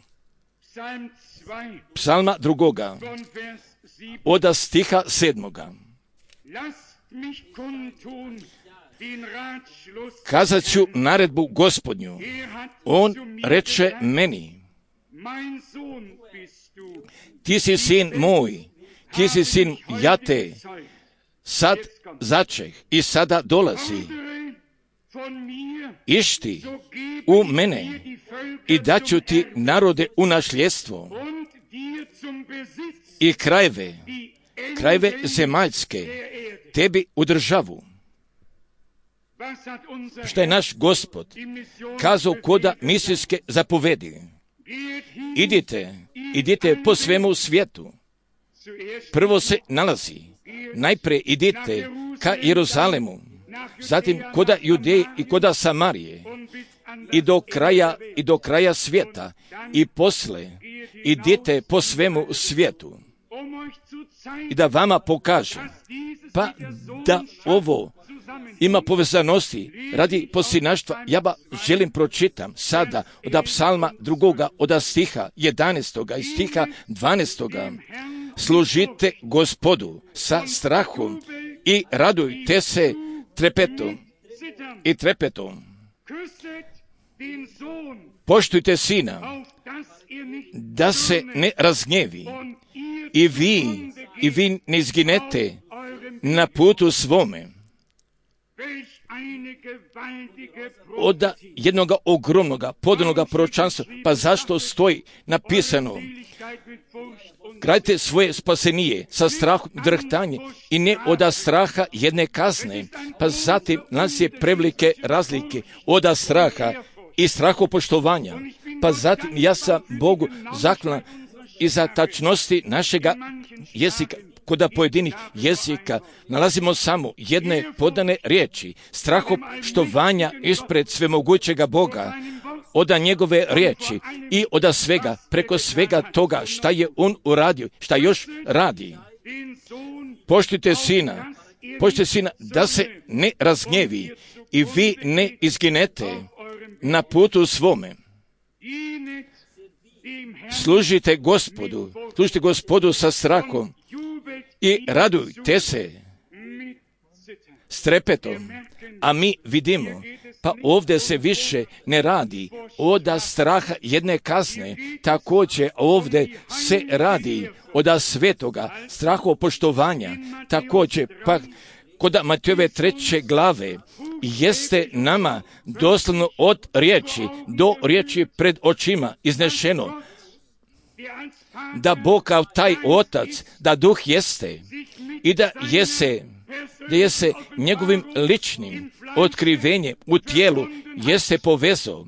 Psalma drugoga, od stiha sedmoga. Kazat ću naredbu Gospodnju. On reče meni, ti si sin moj, ti si sin jate, sad začeh i sada dolazi. Išti u mene i daću ti narode u nasljedstvo i krajeve, krajeve zemaljske, tebi u državu. Što je naš Gospod kazao koda misijske zapovedi. Idite, idite po svemu svijetu. Prvo se nalazi, najprije idite ka Jeruzalemu, zatim koda Judeje i koda Samarije i do kraja i do kraja svijeta i posle idite po svemu svijetu. I da vama pokažem, pa da ovo ima povezanosti radi posinaštva, ja ba želim pročitam sada od psalma drugoga, od stiha jedanaestoga i stiha dvanaestoga. Služite Gospodu sa strahom i radujte se trepetom i trepetom. Poštujte Sina, da se ne razgnjevi i vi, i vi ne izginete na putu svome. Od jednoga ogromnoga, podanoga proročanstva, pa zašto stoji napisano, gradite svoje spasenije sa strahom i drhtanjem i ne od straha jedne kazne, pa zatim nas je prevelike razlike od straha i strahopoštovanja, pa zatim ja sam Bogu zahvalan i za tačnosti našega jezika. Kod pojedinih jezika nalazimo samo jedne podane riječi, strahopoštovanja ispred svemogućega Boga, od njegove riječi i od svega, preko svega toga šta je on uradio, šta još radi. Poštujte Sina, poštujte Sina da se ne razgnjevi i vi ne izginete na putu svome. Služite Gospodu, služite Gospodu sa strahom i radujte se s trepetom, a mi vidimo, pa ovdje se više ne radi od straha jedne kazne, također ovdje se radi od svetoga strahopoštovanja, također pa kod Matejove treće glave jeste nama doslovno od riječi do riječi pred očima iznešeno, da Bog kao taj Otac, da Duh jeste i da jese, da jese njegovim ličnim otkrivenjem u tijelu jeste povezao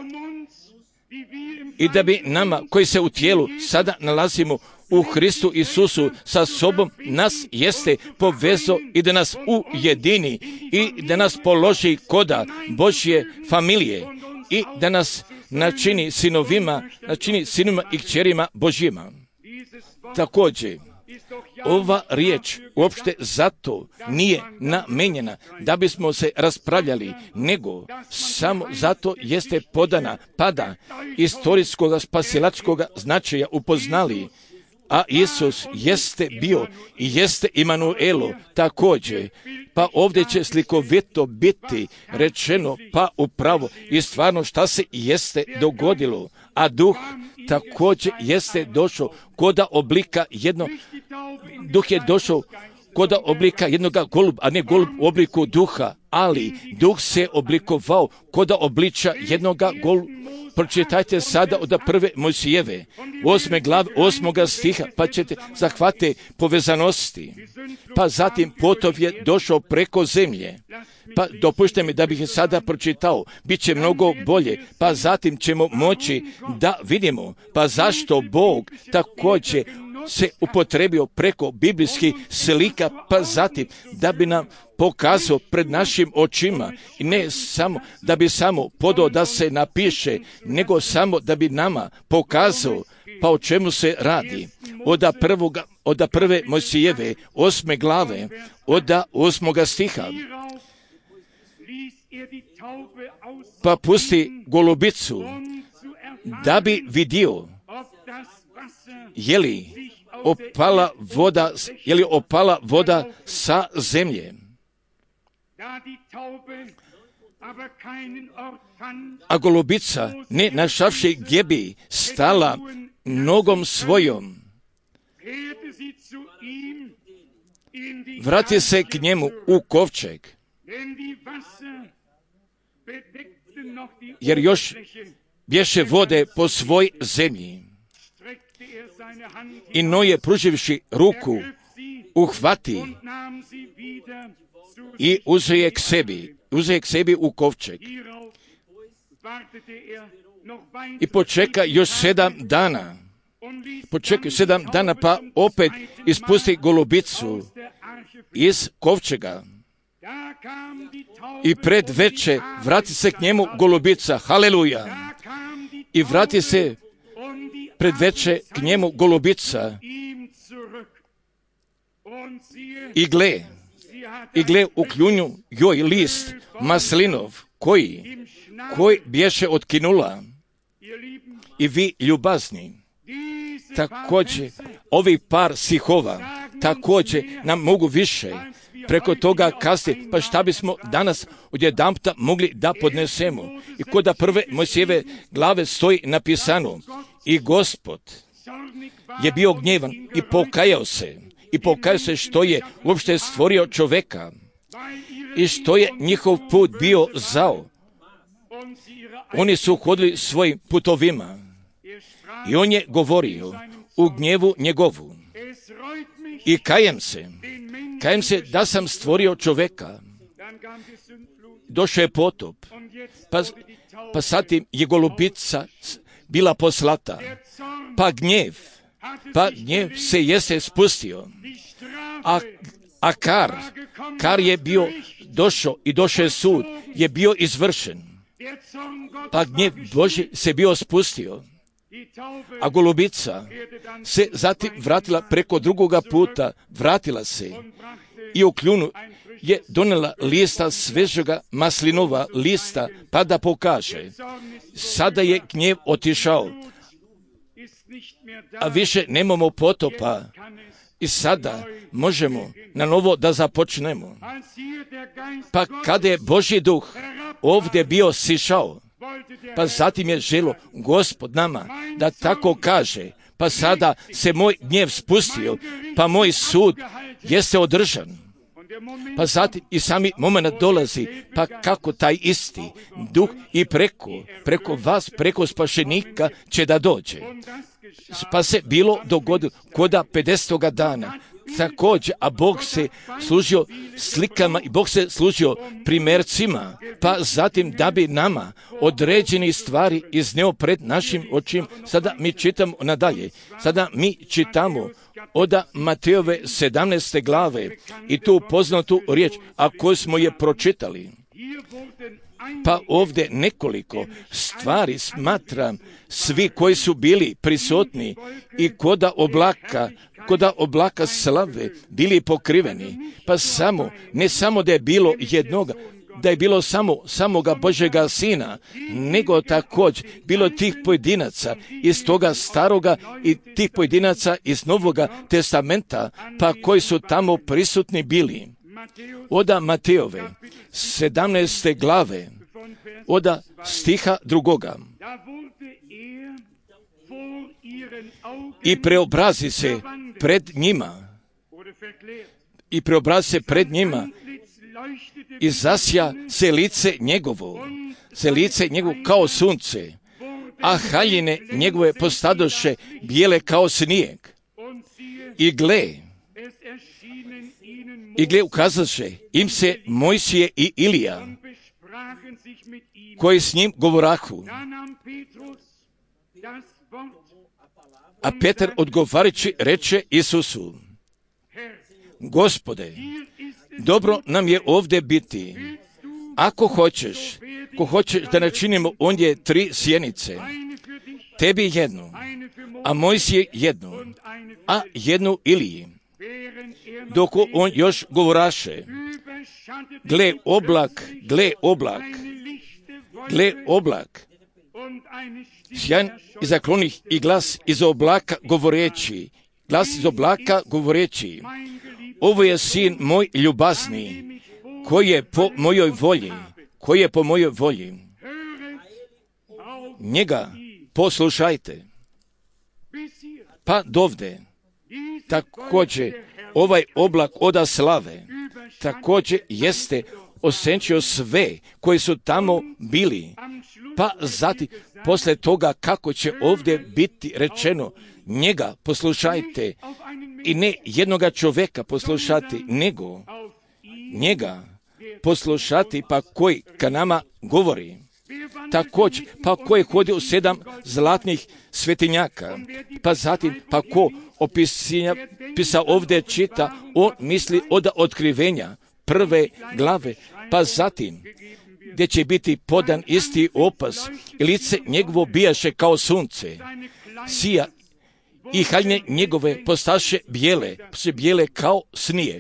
i da bi nama koji se u tijelu sada nalazimo u Hristu Isusu sa sobom nas jeste povezao i da nas ujedini i da nas položi koda Božje familije i da nas načini sinovima, načini sinovima i kćerima Božjima. Također, ova riječ uopšte zato nije namenjena da bismo se raspravljali, nego samo zato jeste podana pada istorijskog spasilačkog značaja upoznali a Isus jeste bio i jeste Imanuelo također. Pa ovdje će slikovito biti rečeno pa upravo i stvarno šta se jeste dogodilo, a duh također jeste došao koda oblika jedno, duh je došao koda oblika jednoga goluba, a ne golub u obliku duha, ali duh se oblikovao koda obliča jednoga goluba. Pročitajte sada od prve Mojsijeve, osme glave, osmoga stiha, pa ćete zahvate povezanosti. Pa zatim potop je došao preko zemlje. Pa dopušte mi da bih je sada pročitao, bit će mnogo bolje. Pa zatim ćemo moći da vidimo, pa zašto Bog također se upotrebio preko biblijskih slika, pa zatim da bi nam pokazao pred našim očima i ne samo da bi samo podao da se napiše, nego samo da bi nama pokazao pa o čemu se radi. Od prvoga, od prve Mojsijeve, osme glave, od osmoga stiha. Pa pusti golubicu da bi vidio je li opala voda, je li opala voda sa zemlje. A golubica, ne našavši gdje bi stala nogom svojom, vrati se k njemu u kovčeg, jer još bješe vode po svoj zemlji. I Noje, pruživši ruku, uhvati i uze je k sebi, uze je k sebi u kovčeg. I počeka još sedam dana. Počeka sedam dana, pa opet ispusti golubicu iz kovčega. I pred veče vrati se k njemu golubica. Haleluja! I vrati se pred veče k njemu golubica. I gle, i gle u kljunju joj list maslinov, koji, koji bješe otkinula. I vi ljubazni, također ovi par stihova također nam mogu više preko toga kazati, pa šta bismo danas odjedanputa mogli da podnesemo. I koda prve Mojsijeve glave stoji napisano, i Gospod je bio gnjevan i pokajao se. I pokajao se što je uopšte stvorio čoveka i što je njihov put bio zao. Oni su hodili svojim putovima i on je govorio u gnjevu njegovu. I kajem se, kajem se da sam stvorio čoveka. Došao je potop, pa, pa zatim je golubica bila poslata, pa gnjev, pa gnjev se jeste spustio, a, a kar, kar je bio došao i došao je sud, je bio izvršen, pa gnjev Božji se bio spustio, a golubica se zatim vratila preko drugoga puta, vratila se i u kljunu je donela lista svežega maslinova lista, pa da pokaže. Sada je gnjev otišao, a više nemamo potopa i sada možemo na novo da započnemo. Pa kada je Božji duh ovdje bio sišao, pa zatim je želo Gospod nama da tako kaže, pa sada se moj gnjev spustio, pa moj sud jeste održan. Pa zatim i sami moment dolazi, pa kako taj isti duh i preko, preko vas, preko spašenika će da dođe. Pa se bilo dogodilo koda pedesetoga dana. Također, a Bog se služio slikama i Bog se služio primjercima, pa zatim da bi nama određeni stvari izneo pred našim očima. Sada mi čitamo nadalje. Sada mi čitamo od Matejove sedamnaeste glave i tu poznatu riječ, a koju smo je pročitali. Pa ovdje nekoliko stvari smatram, svi koji su bili prisutni i koda oblaka, koda oblaka slave bili pokriveni, pa samo, ne samo da je bilo jednoga, da je bilo samo samoga Božjega Sina, nego također bilo tih pojedinaca iz toga staroga i tih pojedinaca iz Novoga testamenta, pa koji su tamo prisutni bili. Oda Matejove, sedamnaeste glave, oda stiha drugoga. I preobrazi se pred njima, i preobrazi se pred njima, i zasja se lice njegovo, se lice njegovo kao sunce, a haljine njegove postadoše bijele kao snijeg. I gle, i gle ukazaše im se Mojsije i Ilija, koji s njim govorahu. A Petar odgovarajući reče Isusu: Gospode, dobro nam je ovdje biti. Ako hoćeš, ko hoćeš da načinimo ondje tri sjenice, tebi jednu, a Mojsije jednu, a jednu Iliji. Dok on još govoraše, gle oblak, gle oblak, gle oblak, sjajan iza klonih i glas iz oblaka govoreći, glas iz oblaka govoreći, ovo je sin moj ljubazni, koji je po mojoj volji, koji je po mojoj volji. Njega poslušajte. Pa dovde, također ovaj oblak oda slave, također jeste osenčio sve koji su tamo bili. Pa zatim, posle toga kako će ovdje biti rečeno, njega poslušajte, i ne jednoga čovjeka poslušati, nego njega poslušati, pa koji ka nama govori. Također, pa ko je hodio u sedam zlatnih svetinjaka, pa zatim, pa ko opisinja, pisa ovdje čita, on misli od otkrivenja prve glave, pa zatim, gdje će biti podan isti opas, i lice njegovo bijaše kao sunce, sija i haljine njegove postaše bijele, se bijele kao snijeg.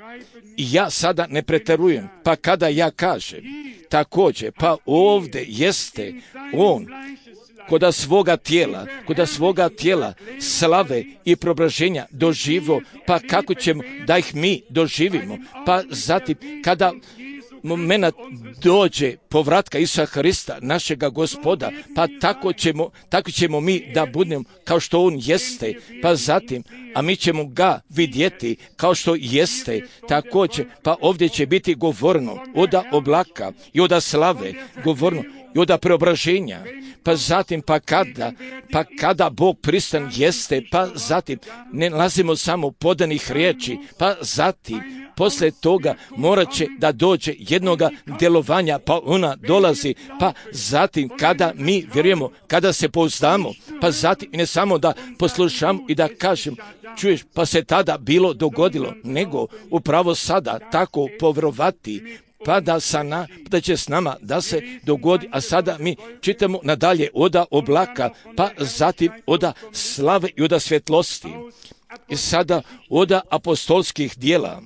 I ja sada ne preterujem, pa kada ja kažem, također, pa ovdje jeste on, koda svoga tijela, koda svoga tijela slave i preobraženja doživo, pa kako ćemo da ih mi doživimo, pa zatim kada moment dođe povratka Isusa Hrista, našega Gospoda, pa tako ćemo, tako ćemo mi da budemo kao što on jeste, pa zatim, a mi ćemo ga vidjeti kao što jeste, također, pa ovdje će biti govorno oda oblaka i oda slave, govorno i oda preobraženja, pa zatim, pa kada, pa kada Bog pristan jeste, pa zatim, ne nalazimo samo podanih riječi, pa zatim, posle toga morat će da dođe jednoga djelovanja, pa ona dolazi, pa zatim kada mi vjerujemo, kada se pouzdamo, pa zatim ne samo da poslušamo i da kažem, čuješ, pa se tada bilo dogodilo, nego upravo sada tako povjerovati, pa da, sa na, da će s nama da se dogodi, a sada mi čitamo nadalje oda oblaka, pa zatim oda slave i oda svjetlosti. I sada oda apostolskih dijela.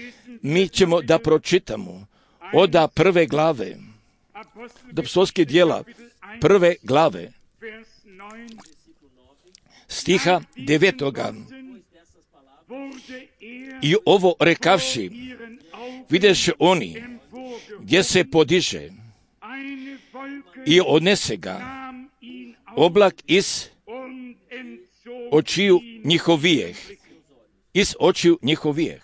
Mi ćemo da pročitamo oda prve glave, od apostolskih dijela prve glave, stiha devetoga. I ovo rekavši, vidješe oni gdje se podiže i odnese ga oblak iz očiju njihovijeh, iz očiju njihovijeh.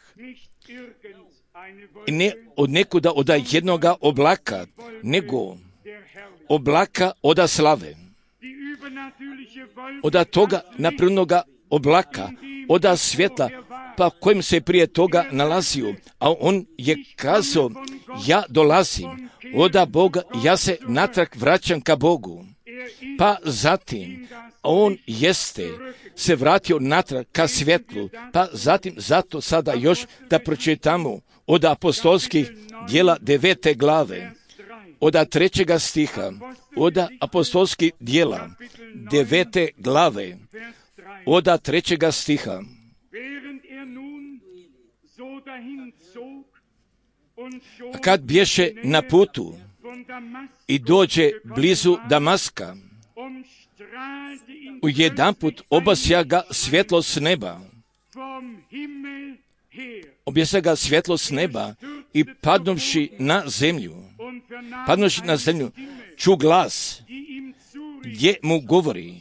I ne od nekuda od jednoga oblaka, nego oblaka oda slave. Oda toga napravljenoga oblaka, oda svjetla, pa kojim se prije toga nalazio, a on je kazao, ja dolazim oda Boga, ja se natrag vraćam ka Bogu. Pa zatim, on jeste se vratio natrag ka svjetlu, pa zatim, zato sada još da pročitamo od apostolskih dijela devete glave, od trećega stiha, od apostolskih dijela devete glave, od trećega stiha. kad bješe na putu i dođe blizu Damaska, ujedanput obasja ga svjetlo s neba. Objesja ga svjetlo s neba i padnuvši na zemlju, padnuvši na zemlju, ču glas, gdje mu govori: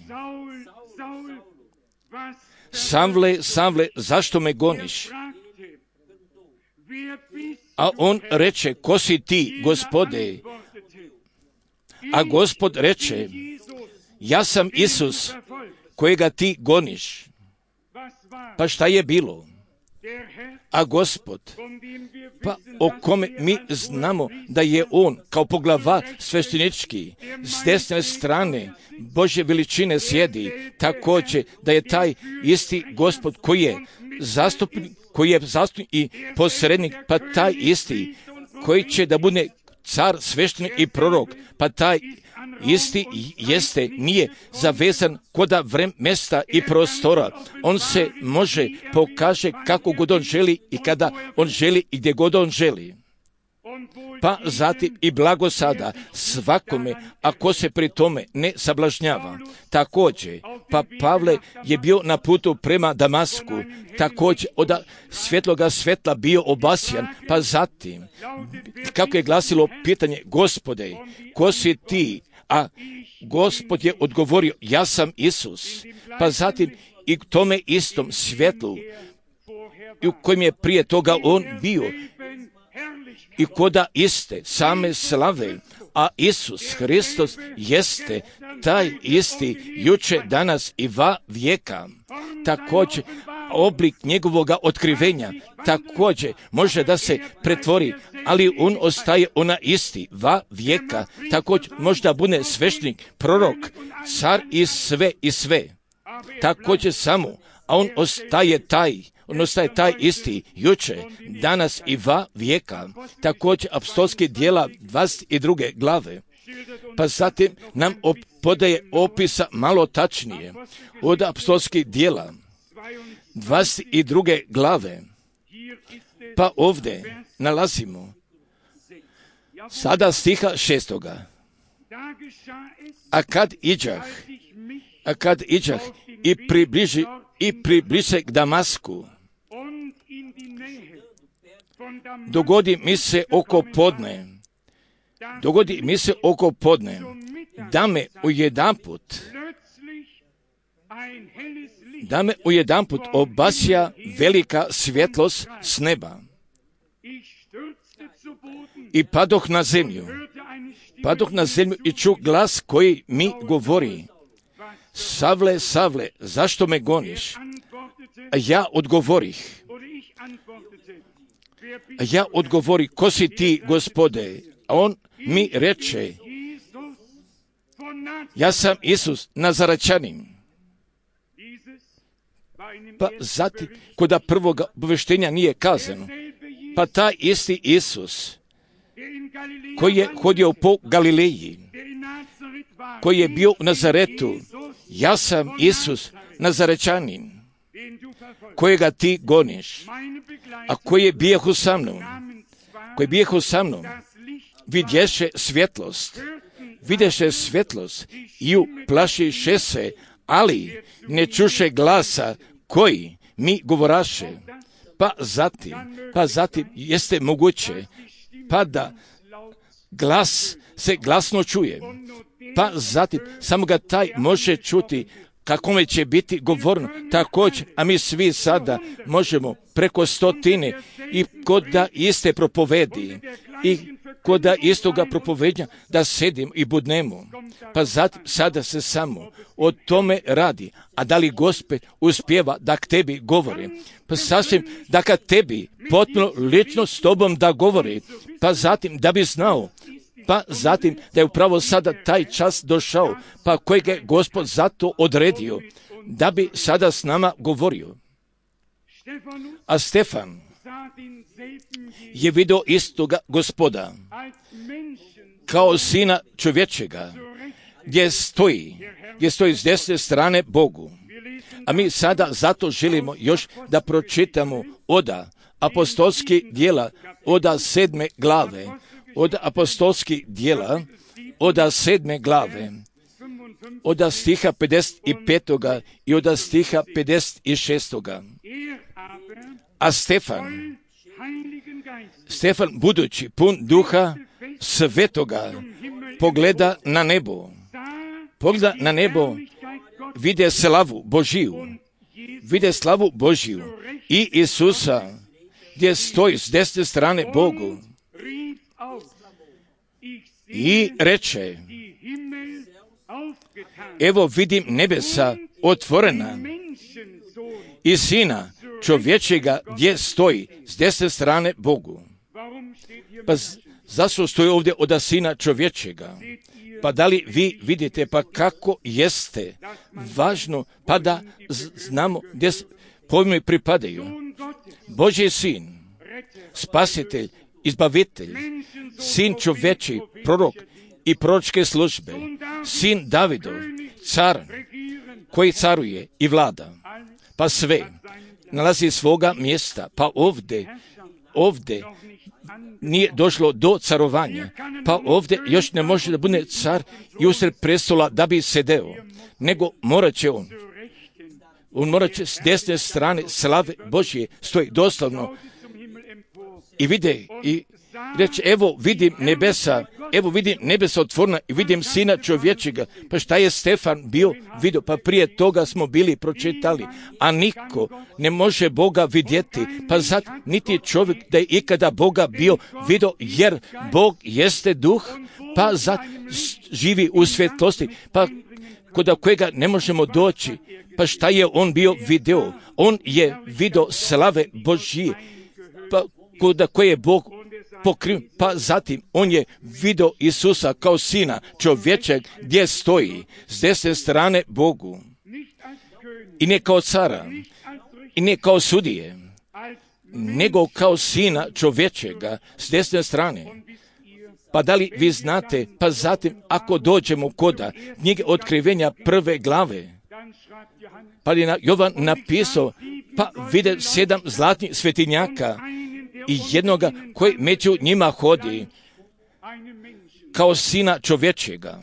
Savle, Savle, zašto me goniš? A on reče: Ko si ti, Gospode? A Gospod reče: Ja sam Isus, kojega ti goniš. Pa šta je bilo? A Gospod, pa o kome mi znamo da je on kao poglavar sveštenički s desne strane Božje veličine sjedi, također da je taj isti Gospod koji je zastupnik, koji je zastupnik i posrednik, pa taj isti koji će da bude car, sveštenik i prorok, pa taj isti jeste, nije zavezan koda vrem, mjesta i prostora. On se može, pokaže kako god on želi i kada on želi i gdje god on želi. Pa zatim i blago sada svakome, ako se pri tome ne sablažnjava. Također, pa Pavle je bio na putu prema Damasku, također od svjetloga svjetla bio obasjan, pa zatim, kako je glasilo pitanje: Gospode, ko si ti? A Gospod je odgovorio: Ja sam Isus. Pa zatim i k tome istom svjetlu, u kojem je prije toga on bio, i koda iste same slave, a Isus Hristos jeste taj isti juče, danas i va vijeka. Također oblik njegovoga otkrivenja također može da se pretvori, ali on ostaje ona isti va vijeka. Također možda bude sveštenik, prorok, car i sve i sve. Također samo, a on ostaje taj, on ostaje taj isti juče, danas i va vijeka. Također apostolski djela dvadeset druge glave. Pa zatim nam op- podaje opisa malo tačnije od apostolskih djela dvadeset druge glave. Pa ovdje nalazimo sada stiha šestoga. A kad iđah, a kad iđah i približi i približe k Damasku, dogodi mi se oko podne, dogodi mi se oko podne, da me ujedanput, da me ujedanput obasja velika svjetlost s neba. I padoh na zemlju, padoh na zemlju i čuh glas koji mi govori: Savle, Savle, zašto me goniš? A ja odgovorih, a ja odgovori: Ko si ti, Gospode? A on mi reče: Ja sam Isus Nazaračanin. Pa zatim, koda prvoga obavještenja nije kazano, pa taj isti Isus koji je hodio po Galileji, koji je bio u Nazaretu, ja sam Isus Nazarečanin, kojega ti goniš, a koji je bijehu sa mnom, koji bijehu sa mnom, vidješe svjetlost, vidješe svjetlost i uplašiše se, ali ne čuše glasa koji mi govoraše. Pa zatim, pa zatim jeste moguće, pa da glas se glasno čuje, pa zatim samo ga taj može čuti kakome će biti govorno. Također, a mi svi sada možemo preko stotine i kod da iste propovedi i kod da istoga propovednja da sedim i budnemo. Pa zatim sada se samo o tome radi. A da li Gospod uspijeva da k tebi govori? Pa sasvim da kad tebi potpuno lično s tobom da govori, pa zatim da bi znao, pa zatim da je upravo sada taj čas došao, pa kojeg je Gospod zato odredio, da bi sada s nama govorio. A Stefan je vidio istoga Gospoda kao sina čovječega, gdje stoji, gdje stoji s desne strane Bogu. A mi sada zato želimo još da pročitamo oda apostolskih djela od sedme glave, od apostolskih djela od sedme glave, od stiha pedeset petoga i od stiha pedeset šestoga. A Stefan, Stefan budući pun duha svetoga, pogleda na nebo, pogleda na nebo, vide slavu Božiju, vide slavu Božiju i Isusa, gdje stoji s desne strane Bogu. I reče, evo vidim nebesa otvorena i Sina čovječega gdje stoji s desne strane Bogu. Pa zašto stoji ovdje od Sina čovječega? Pa da li vi vidite pa kako jeste važno pa da znamo gdje pojmovi pripadaju. Božji sin, spasitelj, izbavitelj, sin čovječi, prorok i proročke službe, sin Davidov, car koji caruje i vlada, pa sve nalazi svoga mjesta, pa ovdje, ovdje nije došlo do carovanja, pa ovdje još ne može da bude car i usred prestola da bi sedeo, nego morat će on, on morat će s desne strane slave Božje stoji doslovno i vide i reći, evo vidim nebesa, evo vidim nebesa otvorena i vidim Sina čovječega. Pa šta je Stefan bio vidio? Pa prije toga smo bili pročitali, a niko ne može Boga vidjeti, pa zat niti čovjek da je ikada Boga bio vidio, jer Bog jeste duh, pa zat živi u svjetlosti, pa kod kojega ne možemo doći. Pa šta je on bio video? On je vidio slave Božije, pa kod koje je Bog pokriv, pa zatim on je vidio Isusa kao Sina čovječeg gdje stoji s desne strane Bogu. I ne kao cara, i ne kao sudije, nego kao Sina čovječega s desne strane. Pa da li vi znate, pa zatim ako dođemo koda knjige Otkrivenja prve glave, pa je Jovan napisao, pa vide sedam zlatnih svetinjaka i jednoga koji među njima hodi kao Sina čovječega.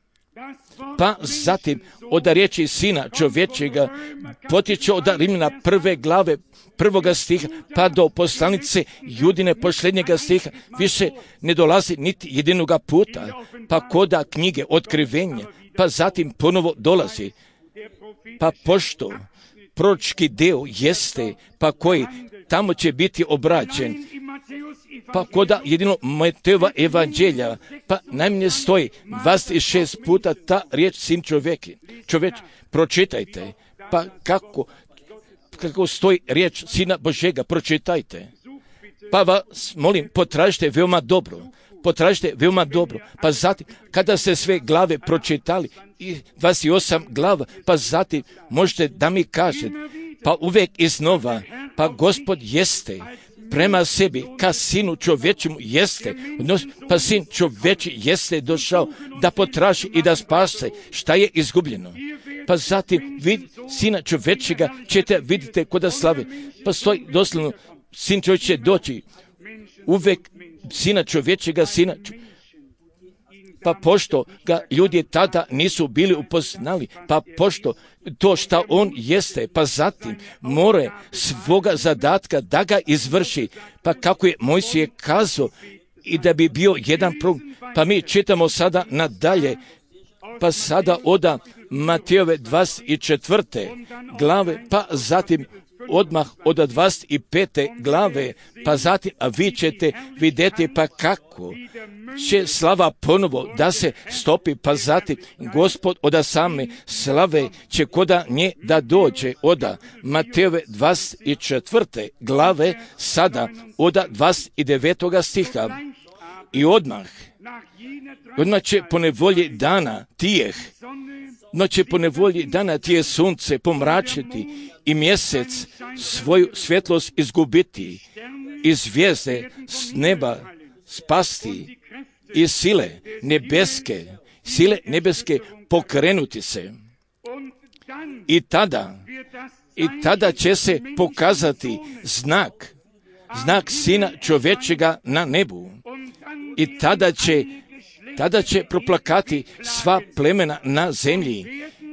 Pa zatim od riječi Sina čovječega potiče od Rimljana prve glave prvoga stiha pa do poslanice Judine posljednjega stiha više ne dolazi niti jedinoga puta, pa koda knjige Otkrivenja, pa zatim ponovo dolazi. Pa pošto proročki deo jeste, pa koji tamo će biti obraćen, pa koda jedino Matejova evanđelja, pa najmanje stoji dvadeset šest puta ta riječ sin čovjeki. Čovječ, pročitajte, pa kako, kako stoji riječ Sina Božjega, pročitajte. Pa vas molim, potražite veoma dobro, potražite veoma dobro, pa zatim, kada ste sve glave pročitali, i dvadeset osam glava, pa zatim možete da mi kažete, pa uvijek iznova, pa Gospod jeste prema sebi, ka Sinu čovječemu jeste, pa Sin čovječi jeste došao da potraži i da spase šta je izgubljeno. Pa zatim vid, Sina čovječega ćete vidite koda slave, pa stoji doslovno, Sin čovječ će doći, uvijek Sina čovječega, Sina čovječega. Pa pošto ga ljudi tada nisu bili upoznali, pa pošto to šta on jeste, pa zatim more svoga zadatka da ga izvrši, pa kako je Mojsije kazao i da bi bio jedan prog, pa mi čitamo sada nadalje, pa sada oda Matejove dvadeset četvrte glave, pa zatim odmah od dvadeset pete glave, pa zatim, a vi ćete vidjeti pa kako će slava ponovo da se stopi, pa zatim Gospod od same slave će koda nje da dođe oda Matejove dvadeset četvrte glave, sada od dvadeset devetoga stiha. I odmah, odmah će po nevolji dana tijeh, no će po nevolji dana tije sunce pomračiti i mjesec svoju svjetlost izgubiti i zvijezde s neba spasti i sile nebeske, sile nebeske pokrenuti se. I tada, i tada će se pokazati znak, znak Sina čovječega na nebu. I tada će, tada će proplakati sva plemena na zemlji.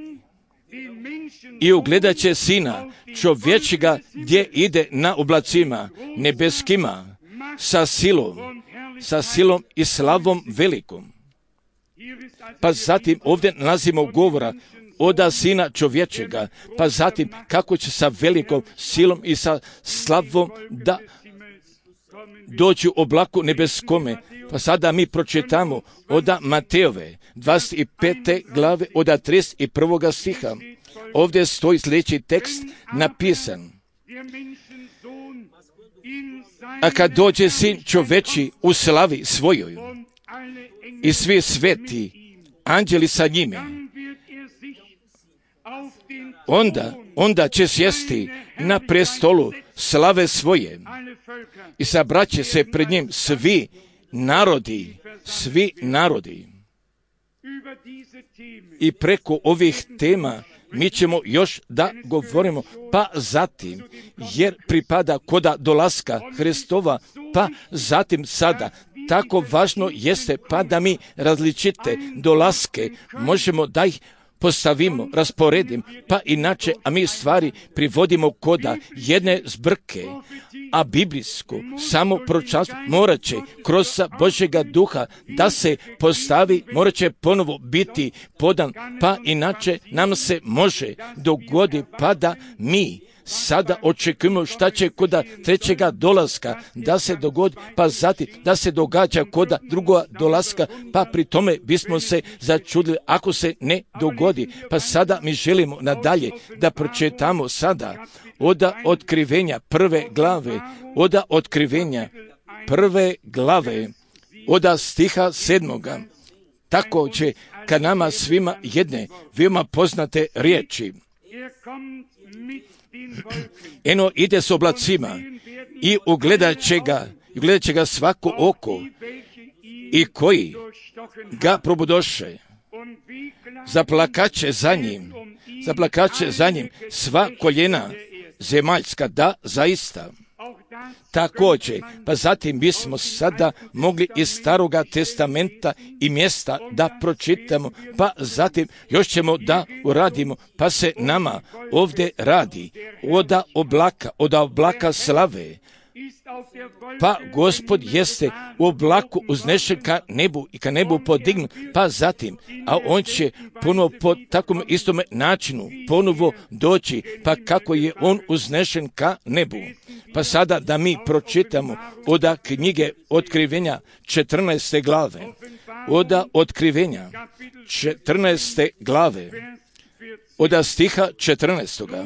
I ugledat će Sina čovječega gdje ide na oblacima nebeskima sa silom, sa silom i slavom velikom. Pa zatim ovdje nalazimo govora oda Sina čovječega, pa zatim kako će sa velikom silom i sa slavom da doći u oblaku nebeskome. Pa sada mi pročitamo oda Mateove dvadeset pete glave oda trideset prvog stiha. Ovdje stoji sljedeći tekst napisan. A kad dođe Sin čovječi u slavi svojoj i svi sveti anđeli sa njime, onda, onda će sjesti na prestolu slave svoje i sabraće se pred njim svi narodi, svi narodi. I preko ovih tema mi ćemo još da govorimo, pa zatim, jer pripada koda dolaska Hristova, pa zatim sada, tako važno jeste pa da mi različite dolaske možemo da ih postavimo, rasporedim, pa inače, a mi stvari privodimo koda jedne zbrke, a biblijsku samo pročast morat će kroz Božjega duha da se postavi, morat će ponovo biti podan, pa inače nam se može dogodi pa da mi sada očekujemo šta će koda trećega dolaska da se dogodi, pa zatim da se događa koda drugoga dolaska, pa pri tome bismo se začudili ako se ne dogodi. Pa sada mi želimo nadalje da pročitamo sada oda otkrivenja prve glave, oda otkrivenja prve glave, oda stiha sedmoga. Tako će ka nama svima jedne veoma poznate riječi. Eno ide s oblacima i ugledat će ga, ugledat će ga svako oko i koji ga probudoše. Zaplakaće za njim, zaplakaće za njim sva koljena zemaljska, da zaista. Također, pa zatim bismo sada mogli iz Staroga testamenta i mjesta da pročitamo, pa zatim još ćemo da uradimo, pa se nama ovdje radi oda oblaka, oda oblaka slave. Pa Gospod jeste u oblaku uznešen ka nebu i ka nebu podignut, pa zatim, a on će ponovo po takvom istome načinu ponovo doći, pa kako je on uznešen ka nebu. Pa sada da mi pročitamo oda knjige Otkrivenja četrnaeste glave, oda Otkrivenja četrnaeste glave, oda stiha četrnaestoga.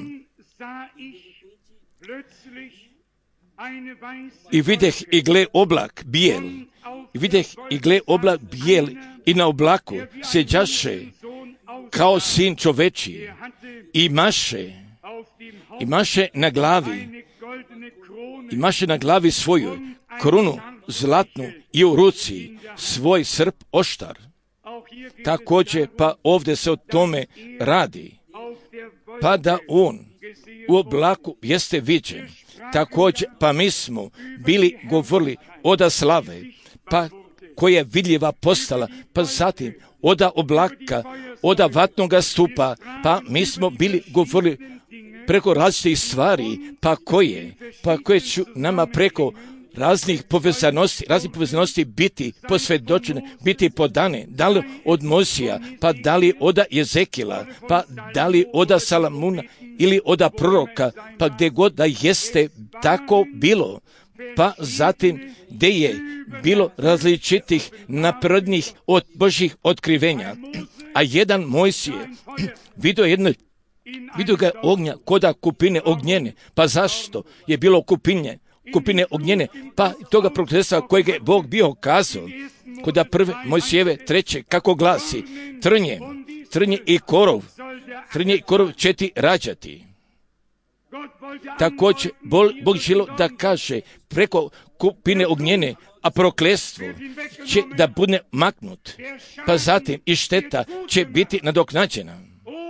I videh i gle oblak bijel, i videh i gle oblak bijel i na oblaku sjeđaše kao sin čoveči i maše, i maše na glavi, i maše na glavi svoju krunu zlatnu i u ruci svoj srp oštar. Također pa ovdje se o tome radi, pa da on u oblaku jeste viđen. Također, pa mi smo bili govorili oda slave, pa koja je vidljiva postala, pa zatim oda oblaka, oda vatnoga stupa, pa mi smo bili govorili preko različitih stvari, pa koje, pa koje ću nama preko raznih povezanosti, raznih povezanosti biti posvjedočene, biti podane, da li od Mojsija, pa da li oda Jezekila, pa da li oda Salamuna ili oda proroka, pa gdje god da jeste tako bilo, pa zatim gdje je bilo različitih naprednih od Božjih otkrivenja. A jedan Mojsije vidio jedno, vidio ga ognja koda kupine ognjene, pa zašto je bilo kupinje? kupine ognjene, pa toga prokletstva kojeg je Bog bio kazao, koda prve Mojsijeve treće, kako glasi, trnje, trnje i korov, trnje i korov će ti rađati. Također, Bog želo da kaže preko kupine ognjene, a prokletstvo će da bude maknut, pa zatim i šteta će biti nadoknađena.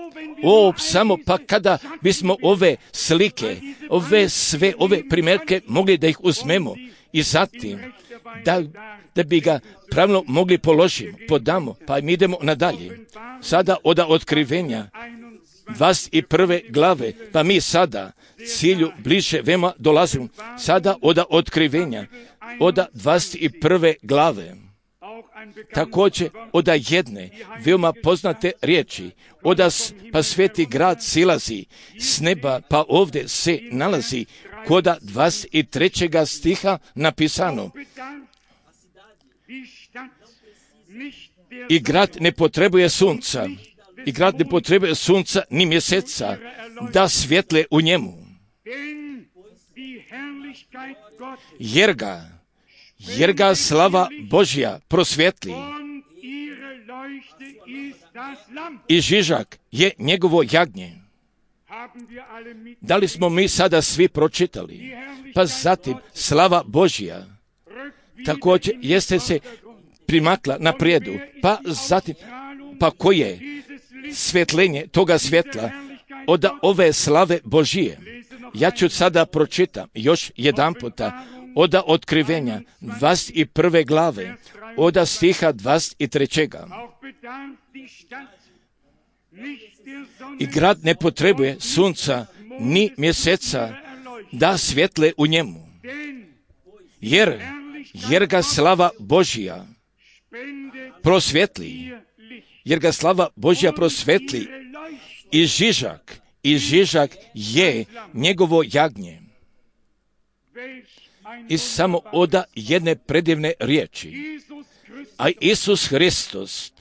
O, samo pa kada bismo ove slike, ove sve, ove primjerke mogli da ih uzmemo i zatim da, da bi ga pravilno mogli položiti, podamo, pa mi idemo nadalje. Sada od otkrivenja dvadeset prve glave, pa mi sada cilju bliže veoma dolazimo. Sada od otkrivenja, od dvadeset prve glave. Također od jedne veoma poznate riječi, od pa sveti grad silazi s neba, pa ovdje se nalazi kod dvadeset trećeg stiha napisano: i grad ne potrebuje sunca, i grad ne potrebuje sunca ni mjeseca, da svjetle u njemu. Jer ga, jer ga slava Božja prosvjetli i žižak je njegovo jagnje. Da li smo mi sada svi pročitali? Pa zatim slava Božja također jeste se primakla na prijedu, pa zatim, pa koje svjetlenje toga svjetla od ove slave Božije. Ja ću sada pročitam još jedan puta od otkrivenja dvadeset prve glave, od stiha dvadeset trećeg. I grad ne potrebuje sunca ni mjeseca, da svjetle u njemu. Jer, jer ga slava Božja prosvjetli, jer ga slava Božja prosvjetli i žižak, i žižak je njegovo jagnje. I samo od jedne predivne riječi. A Isus Hristos,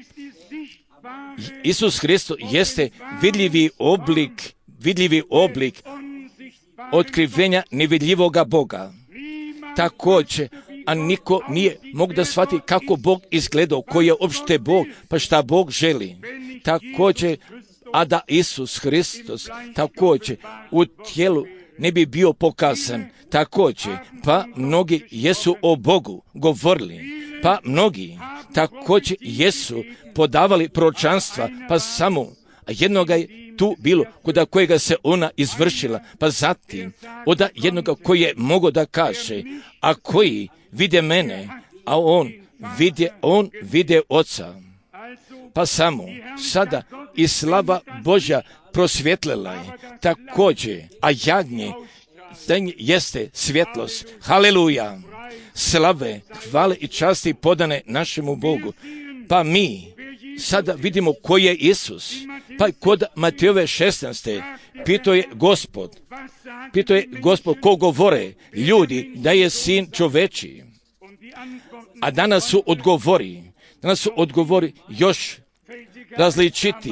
Isus Hristos jeste vidljivi oblik, vidljivi oblik otkrivenja nevidljivoga Boga. Također, a niko nije mogu da shvati kako Bog izgledao, koji je opšte Bog, pa šta Bog želi. Također, a da Isus Hristos također u tijelu ne bi bio pokazan. Također, pa mnogi jesu o Bogu govorili, pa mnogi također jesu podavali proročanstva, pa samo jednoga je tu bilo kod kojega se ona izvršila, pa zatim od jednoga koji je mogao da kaže, a koji vide mene, a on vide, on vide Oca. Pa samo sada i slava Božja prosvjetlila je također, a jagnje jeste svjetlost. Haleluja! Slave, hvale i časti podane našemu Bogu. Pa mi sada vidimo ko je Isus. Pa kod Matejove šesnaeste pitao je Gospod, pitao je Gospod ko govore ljudi da je sin čoveči. A danas su odgovori, danas su odgovori još različiti.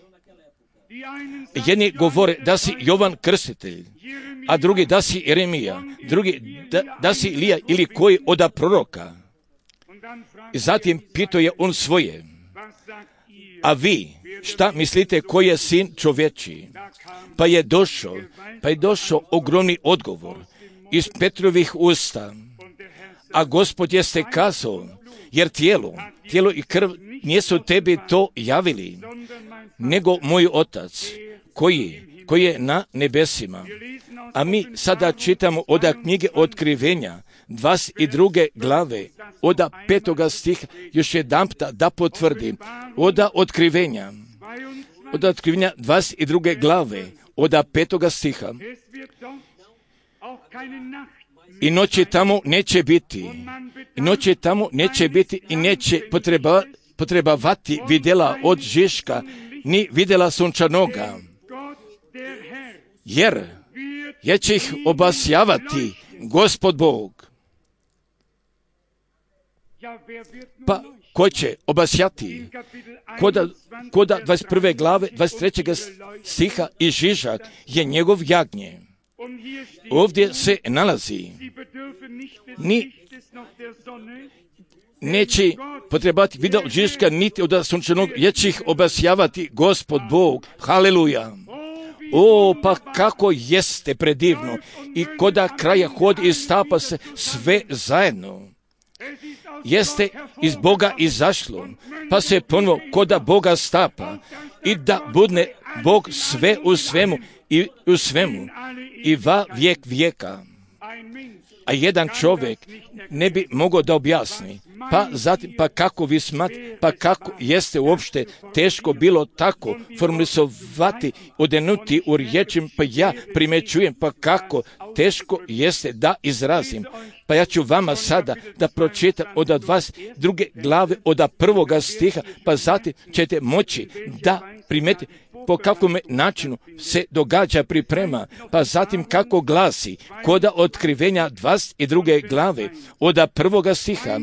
Jedni govore da si Jovan Krstitelj, a drugi da si Jeremija, drugi da, da si Ilija ili koji od proroka. I zatim pitao je on svoje, a vi šta mislite koji je sin čovječiji? Pa je došao, pa je došao ogromni odgovor iz Petrovih usta, a Gospod jeste kazao, jer tijelo, tijelo i krv nisu tebi to javili, nego moj Otac koji, koji je na nebesima. A mi sada čitamo od knjige Otkrivenja, dvadeset druge glave, od petoga stiha, još jedan puta da potvrdim, od Otkrivenja, od Otkrivenja dvadeset druge glave, od petoga stiha. I noći tamo neće biti, i noći tamo neće biti i neće potreba, potrebavati vidjela od žiška, ni vidjela sunčanoga, jer ja će ih obasjavati Gospod Bog. Pa ko će obasjati? Koda, koda dvadeset prve glave, dvadeset trećeg stiha i žižak je njegov jagnje. Ovdje se nalazi, ni neće potrebati vida od žiška niti od sunčanog, jer će ih obasjavati Gospod Bog. Haleluja! O, pa kako jeste predivno i koda kraja hod i stapa se sve zajedno. jeste iz Boga izašlo, pa se ponovo koda Boga stapa i da budne Bog sve u svemu i u svemu i va vijek vijeka. A jedan čovjek ne bi mogao da objasni, pa zatim, pa kako vi smat, pa kako jeste uopšte teško bilo tako formalizovati, odenuti u riječim, pa ja primećujem, pa kako teško jeste da izrazim. Pa ja ću vama sada da pročitam od vas druge glave od prvoga stiha, pa zatim ćete moći da primetite po kakvom načinu se događa priprema, pa zatim kako glasi koda otkrivenja dvadeset druge glave od prvoga stiha.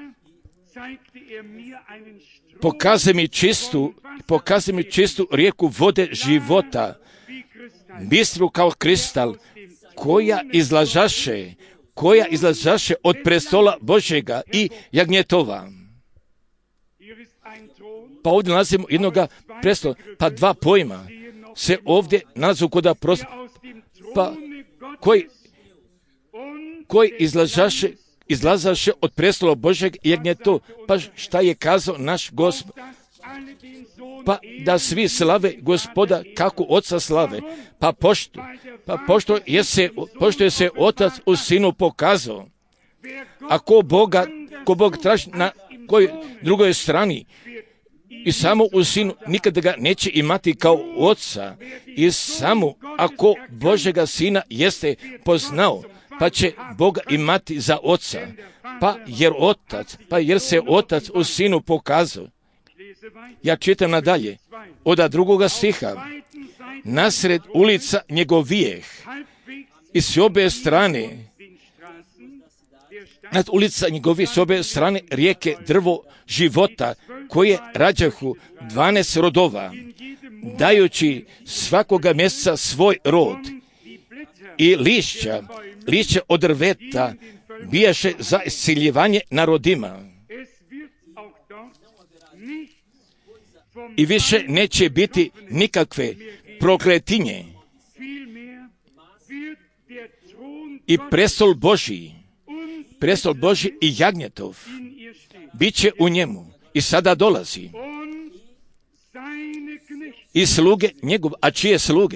Pokaže mi čistu, pokaže mi čistu rijeku vode života, bistru kao kristal, koja izlažaše, koja izlažaše od prestola Božjega i jagnjetova. Pa ovdje nalazimo jednoga prestola, pa dva pojma se ovdje nalazu kod prostora, pa koji, koji izlažaše, izlazaše od prestola Božjeg i jagnjetova. Pa šta je kazao naš Gospod? Pa da svi slave Gospoda kako Oca slave. Pa pošto, pa pošto je se, pošto je se Otac u Sinu pokazao, a ko Boga, ko Bog traži na kojoj drugoj strani, i samo u Sinu nikada ga neće imati kao Oca, i samo ako Božega Sina jeste poznao, pa će Boga imati za Oca, pa jer Otac, pa jer se Otac u Sinu pokazao. Ja čitam nadalje, od drugoga stiha, nasred ulica njegovijeh i s obje strane, nad ulica njegovijeh s obje strane rijeke drvo života, koje rađahu dvanaest rodova, dajući svakoga mjeseca svoj rod, i lišća, lišće od drveta, bijaše za isciljevanje narodima. I više neće biti nikakve prokletinje. I prestol Božji, prestol Božji i jagnjetov, bit će u njemu. I sada dolazi. I sluge njegove, a čije sluge?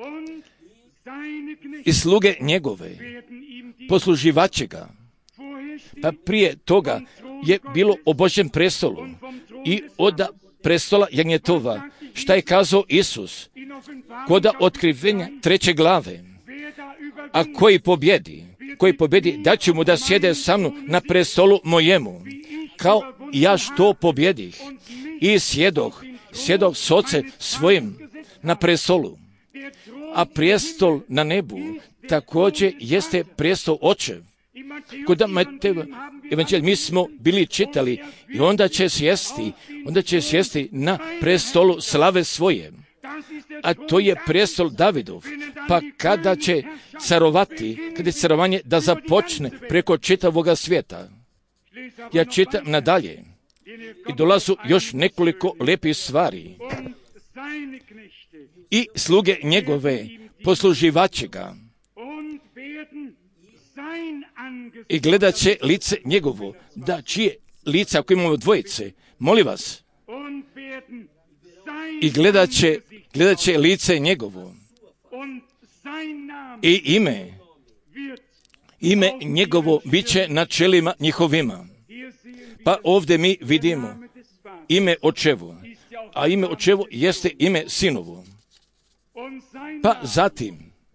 I sluge njegove, posluživaće ga. Pa prije toga je bilo o Božjem prestolu i od prestola jagnjetova. Šta je kazao Isus? Koda otkrivenja treće glave. A koji pobjedi, koji pobjedi, da će mu da sjede sa mnom na prestolu mojemu, kao ja što pobjedih i sjedoh, sjedoh s Ocem svojim na prestolu. A prijestol na nebu također jeste prijestol Očev. Kod Matejeva evanđelja mi smo bili čitali i onda će sjesti, onda će sjesti na prestolu slave svoje. A to je prestol Davidov. Pa kada će carovati, kada je carovanje da započne preko čitavoga svijeta. Ja čitam nadalje i dolazu još nekoliko lijepih stvari. I sluge njegove posluživaće ga i gledat će lice njegovo. Da, čije lice, ako imamo dvojice, molim vas, i gledat će, gledat će lice njegovo i ime, ime njegovo bit će na čelima njihovima. Pa ovdje mi vidimo ime Očevo, a ime Očevo jeste ime Sinovo. Pa zatim,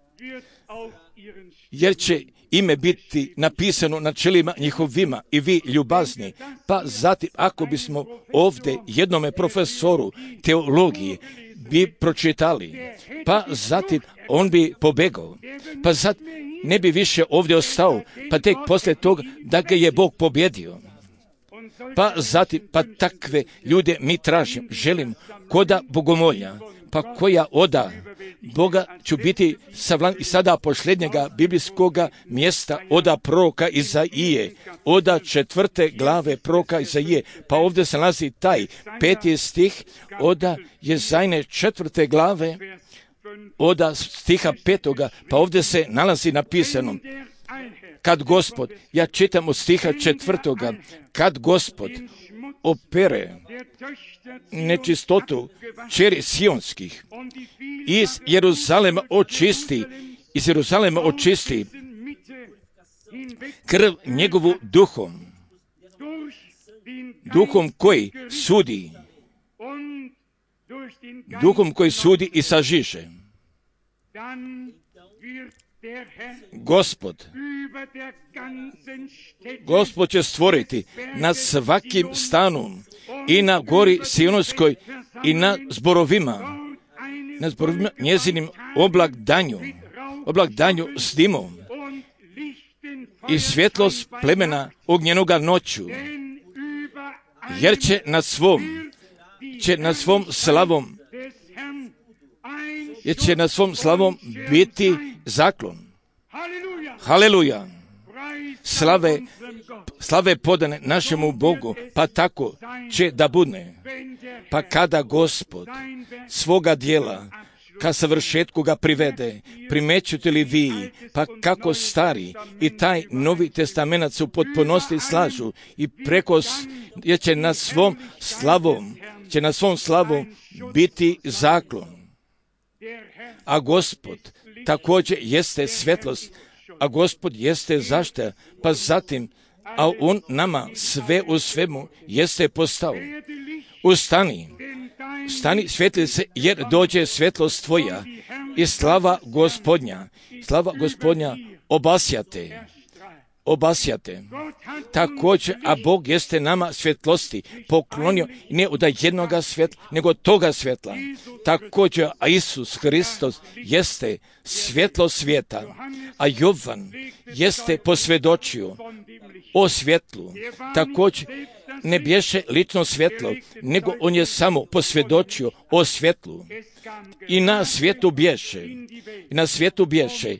jer će ime biti napisano na čelima njihovima i vi ljubazni. Pa zatim, ako bismo ovdje jednome profesoru teologije bi pročitali, pa zatim on bi pobegao, pa zatim ne bi više ovdje ostao, pa tek poslije toga da ga je Bog pobjedio. Pa zatim, pa takve ljude mi tražim, želim, koda bogomolja, pa koja oda Boga ću biti savlan i sada posljednjega biblijskoga mjesta oda proroka Izaije, oda četvrte glave proroka Izaije, pa ovdje se nalazi taj peti stih oda Jezajne četvrte glave, oda stiha petoga, pa ovdje se nalazi napisano, kad Gospod, ja čitam od stiha četvrtoga, kad Gospod opere nečistotu čeri sionskih, iz Jeruzalema očisti, iz Jeruzalema očisti krv njegovu duhom, duhom koji sudi, duhom koji sudi i sažiže. Gospod, Gospod će stvoriti nad svakim stanom i na gori Sionskoj i na zborovima, na zborovima njezinim oblak danju, oblak danju s dimom i svjetlost plemena ognjenoga noću, jer će nad svom, će nad svom slavom, jer će nad svom slavom biti zaklon. Haleluja! Slave, slave podane našemu Bogu, pa tako će da bude. Pa kada Gospod svoga dijela ka savršetku ga privede, primećute li vi, pa kako stari i taj Novi Testament se u potpunosti slažu i preko, jer će na svom slavom, će na svom slavom biti zaklon. A Gospod također jeste svjetlost, a Gospod jeste zaštita, pa zatim, a On nama sve u svemu jeste postao. Ustani, stani svjetli se, jer dođe svjetlost tvoja i slava Gospodnja, slava Gospodnja obasjate, obasjate. Također, a Bog jeste nama svjetlosti poklonio ne od jednoga svjetla, nego toga svjetla. Također, a Isus Hristos jeste svjetlo svijeta, a Jovan jeste posvjedočio o svjetlu. Također, ne bješe lično svjetlo, nego on je samo posvjedočio o svjetlu. I na svijetu bješe, i na svijetu bješe,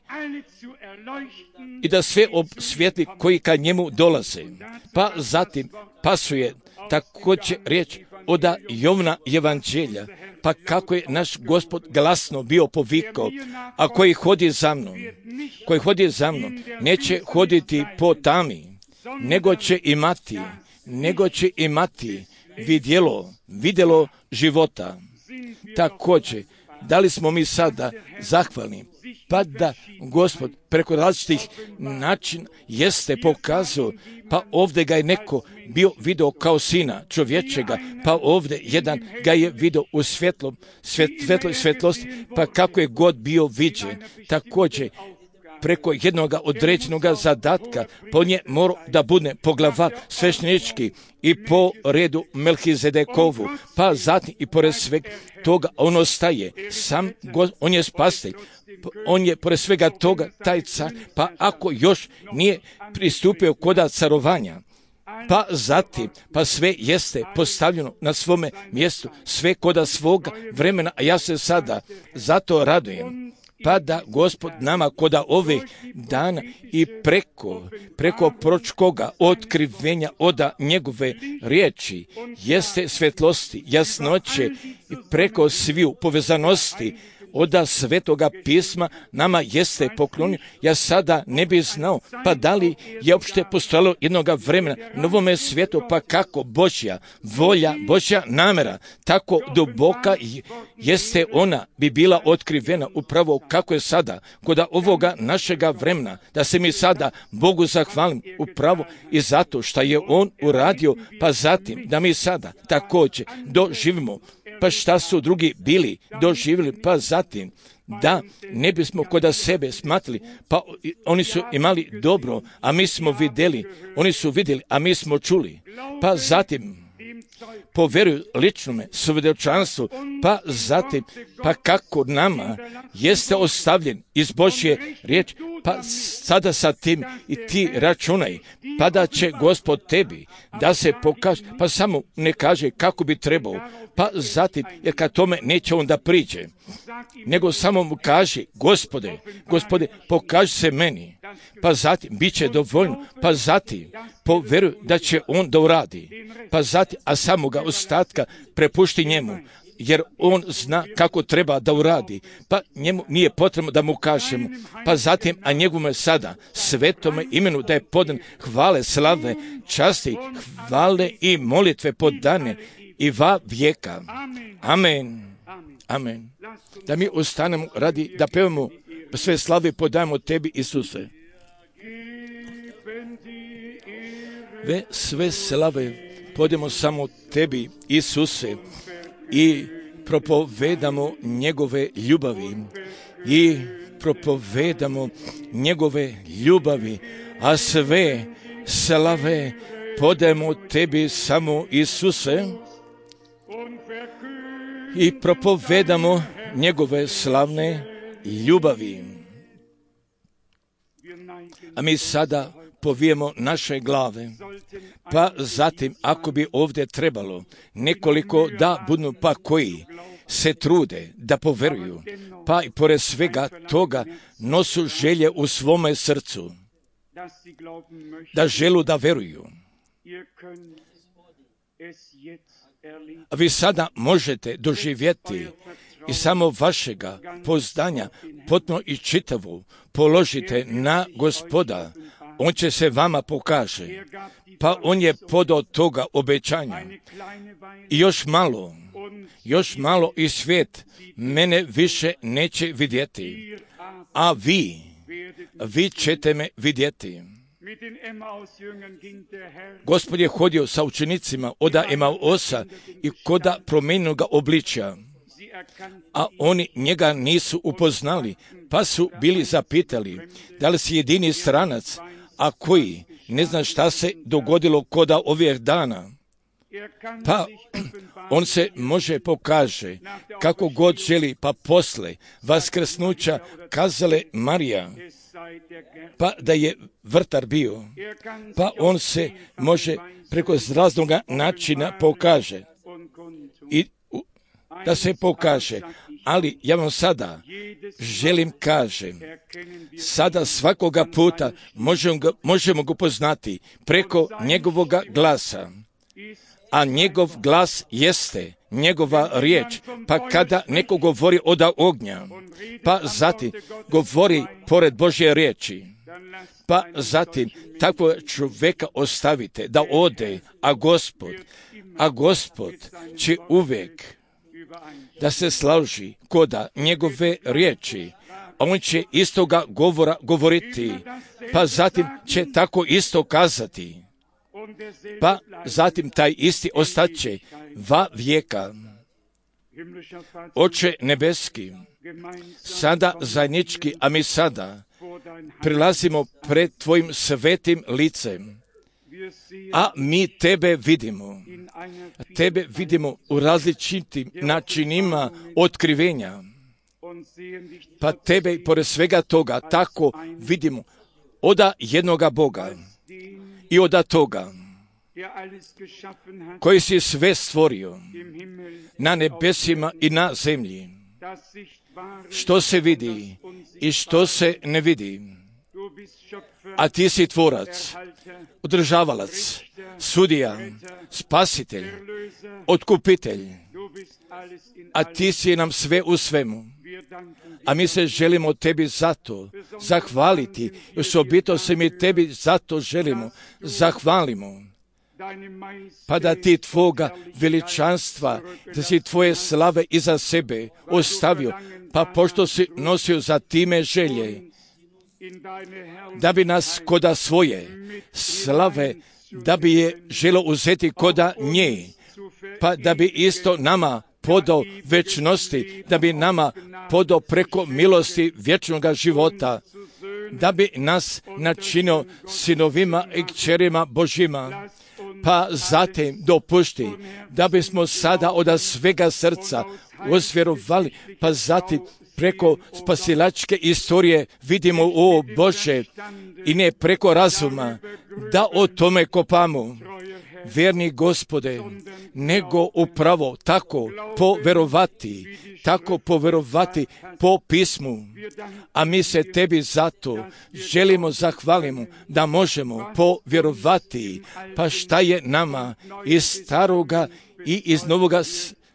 i da sve osvijetli koji ka njemu dolaze. Pa zatim pasuje također riječ od Jovna evanđelja, pa kako je naš Gospod glasno bio povikao, a koji hodi za mnom, koji hodi za mnom, neće hoditi po tami, nego će imati, nego će imati vidjelo, vidjelo života. Također, da li smo mi sada zahvalni, pa da Gospod preko različitih načina jeste pokazao, pa ovdje ga je neko bio video kao sina čovječega, pa ovdje jedan ga je video u svjetlom, svjet, svjetloj svjetlosti, pa kako je god bio viđen. Također, preko jednog određenog zadatka, po nje mora da bude poglavar sveštenički i po redu Melhizedekovu, pa zatim i pored svega toga on ostaje, sam on je spasitelj, on je pored svega toga taj car, pa ako još nije pristupio koda carovanja, pa zatim, pa sve jeste postavljeno na svome mjestu, sve koda svoga vremena, a ja se sada zato radujem. Pa da Gospod nama koda ovih dana i preko, preko proročkoga otkrivenja oda njegove riječi jeste svjetlosti, jasnoće i preko sviju povezanosti oda svetoga pisma nama jeste poklonio. Ja sada ne bih znao, pa da li je uopšte postojalo jednoga vremena novome svijetu, pa kako Božja volja, Božja namjera, tako duboka jeste ona bi bila otkrivena upravo kako je sada, kod ovoga našega vremena, da se mi sada Bogu zahvalim upravo i zato što je On uradio, pa zatim da mi sada također doživimo, pa šta su drugi bili doživjeli, pa zatim da ne bismo kod sebe smatrali, pa oni su imali dobro, a mi smo vidjeli, oni su vidjeli, a mi smo čuli, pa zatim povjeruju ličnome svjedočanstvu, pa zatim, pa kako nama jeste ostavljen iz Božje riječi, pa sada sa tim i ti računaj, pa da će Gospod tebi da se pokaže, pa samo ne kaže kako bi trebao, pa zatim, jer kad tome neće on da priđe, nego samo mu kaže, Gospode, Gospode, pokaži se meni, pa zatim, bit će dovoljno, pa zatim, povjeruj da će on da uradi, pa zatim, a samo ga ostatka prepušti njemu, jer on zna kako treba da uradi, pa njemu nije potrebno da mu kažemo. Pa zatim, a njegovome sada, svetome imenu da je podan hvale, slave, časti, hvale i molitve podane i va vijeka. Amen. Amen. Da mi ostanemo radi, da pevamo sve slave podajemo tebi, Isuse. Ve sve slave podajemo samo tebi, Isuse, i propovedamo njegove ljubavi. I propovedamo njegove ljubavi, a sve slave podajemo tebi samo, Isuse, i propovedamo njegove slavne ljubavi. A mi sada povijemo naše glave, pa zatim, ako bi ovdje trebalo nekoliko da budu pa koji se trude da poveruju, pa i pored svega toga nosu želje u svome srcu, da želu da veruju. A vi sada možete doživjeti i samo vašega poznanja potpuno i čitavu položite na Gospoda. On će se vama pokaže. Pa on je podao toga obećanja. I još malo, još malo i svijet mene više neće vidjeti. A vi, vi ćete me vidjeti. Gospod je hodio sa učenicima od Emausa i koda promijenjenog obličja, a oni njega nisu upoznali, pa su bili zapitali, da li si jedini stranac, a koji ne zna šta se dogodilo koda ovih dana. Pa on se može pokaže kako god želi, pa posle vaskrsnuća kazale Marija, pa da je vrtar bio, pa on se može preko raznog načina pokaže i da se pokaže. Ali ja vam sada želim kažem, sada svakoga puta možemo ga, možemo ga poznati preko njegovoga glasa, a njegov glas jeste njegova riječ. Pa kada neko govori od ognja, pa zatim govori pored Božje riječi, pa zatim takvog čovjeka ostavite da ode, a Gospod, a Gospod će uvijek da se slaži koda njegove riječi, a on će istoga govora govoriti, pa zatim će tako isto kazati, pa zatim taj isti ostaće va vijeka. Oče nebeski, sada zajednički, a mi sada prilazimo pred tvojim svetim licem, a mi tebe vidimo. Tebe vidimo u različitim načinima otkrivenja. Pa tebe, pored svega toga, tako vidimo oda jednoga Boga i oda toga koji si sve stvorio na nebesima i na zemlji, što se vidi i što se ne vidi. A ti si tvorac, održavalac, sudija, spasitelj, otkupitelj, a ti si nam sve u svemu. A mi se želimo tebi zato zahvaliti, i osobito se mi tebi zato želimo zahvalimo, pa da ti tvoga veličanstva, da si tvoje slave iza sebe ostavio, pa pošto si nosio za time želje, da bi nas koda svoje slave, da bi je želo uzeti koda nje, pa da bi isto nama podao večnosti, da bi nama podao preko milosti vječnog života, da bi nas načinio sinovima i kćerima Božjima, pa zatim dopušti da bismo sada od svega srca uzvjerovali, pa zatim preko spasilačke istorije vidimo, o Bože, i ne preko razuma, da o tome kopamo. Vjerni Gospode, nego upravo tako poverovati, tako poverovati po pismu. A mi se tebi zato želimo zahvalimo da možemo povjerovati. Pa šta je nama iz staroga i iz novoga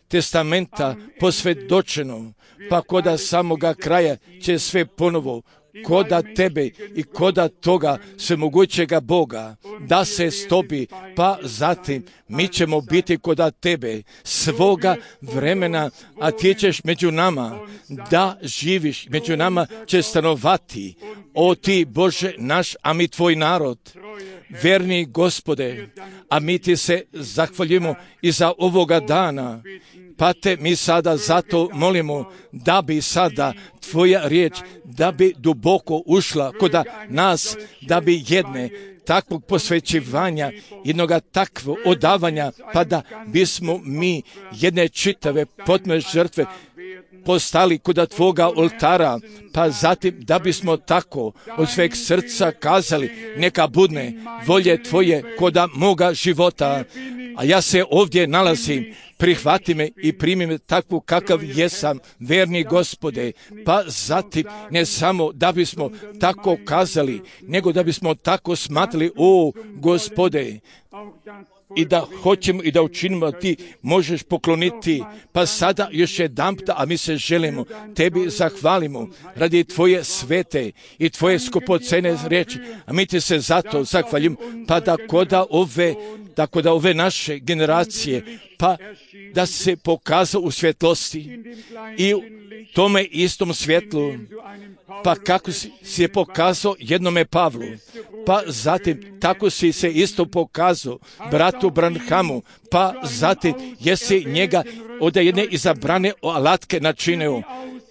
testamenta posvjedočeno, pa koda samoga kraja će sve ponovo koda tebe i koda toga svemogućega Boga da se stopi, pa zatim mi ćemo biti koda tebe svoga vremena, a ti ćeš među nama da živiš, među nama će stanovati, o ti Bože naš, a mi tvoj narod. Verni Gospode, a mi ti se zahvaljujemo i za ovoga dana, pa te mi sada zato molimo da bi sada tvoja riječ, da bi duboko ušla kod nas, da bi jedne takvog posvećivanja, jednoga takvog odavanja, pa da bismo mi jedne čitave potme žrtve postali kod tvoga oltara, pa zatim da bismo tako od sveg srca kazali, neka budne volje tvoje koda moga života, a ja se ovdje nalazim, prihvati me i primi me takvu kakav jesam, verni Gospode, pa zatim ne samo da bismo tako kazali, nego da bismo tako smatrali, o Gospode, i da hoćemo i da učinimo, ti možeš pokloniti. Pa sada još jedan puta, a mi se želimo, tebi zahvalimo radi tvoje svete i tvoje skupocene riječi, a mi ti se zato zahvaljujemo, pa da koda ove, da koda ove naše generacije, pa da se pokazao u svjetlosti i u tome istom svjetlu, pa kako si, si je pokazao jednome Pavlu, pa zatim tako si se isto pokazao bratu Branhamu, pa zatim jesi njega od jedne izabrane alatke načinio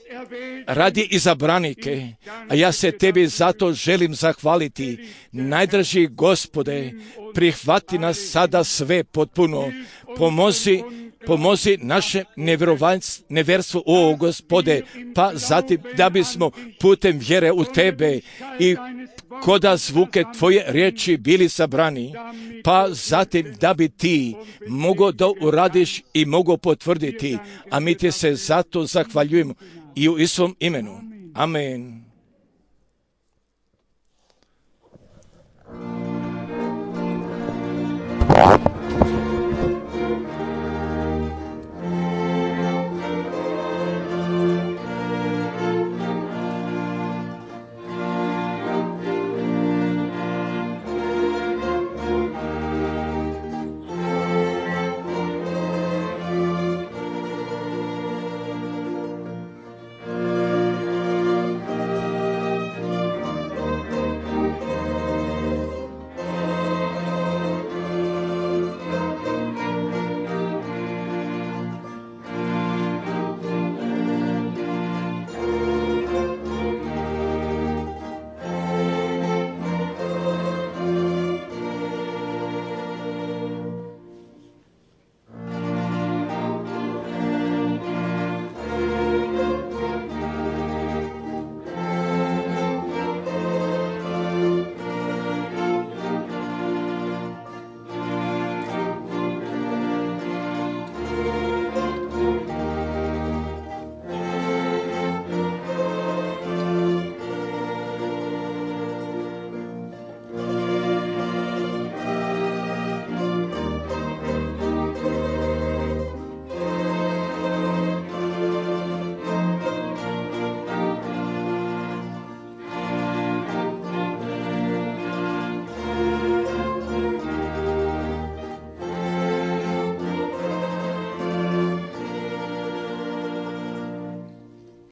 radi izabranike, a ja se tebi zato želim zahvaliti. Najdraži Gospode, prihvati nas sada sve potpuno, pomozi Pomozi naše nevjerstvo, o Gospode, pa zatim da bismo putem vjere u tebe i koda zvuke tvoje riječi bili sabrani, pa zatim da bi ti mogao da uradiš i mogao potvrditi, a mi ti se zato zahvaljujemo i u Isusovom imenu. Amen.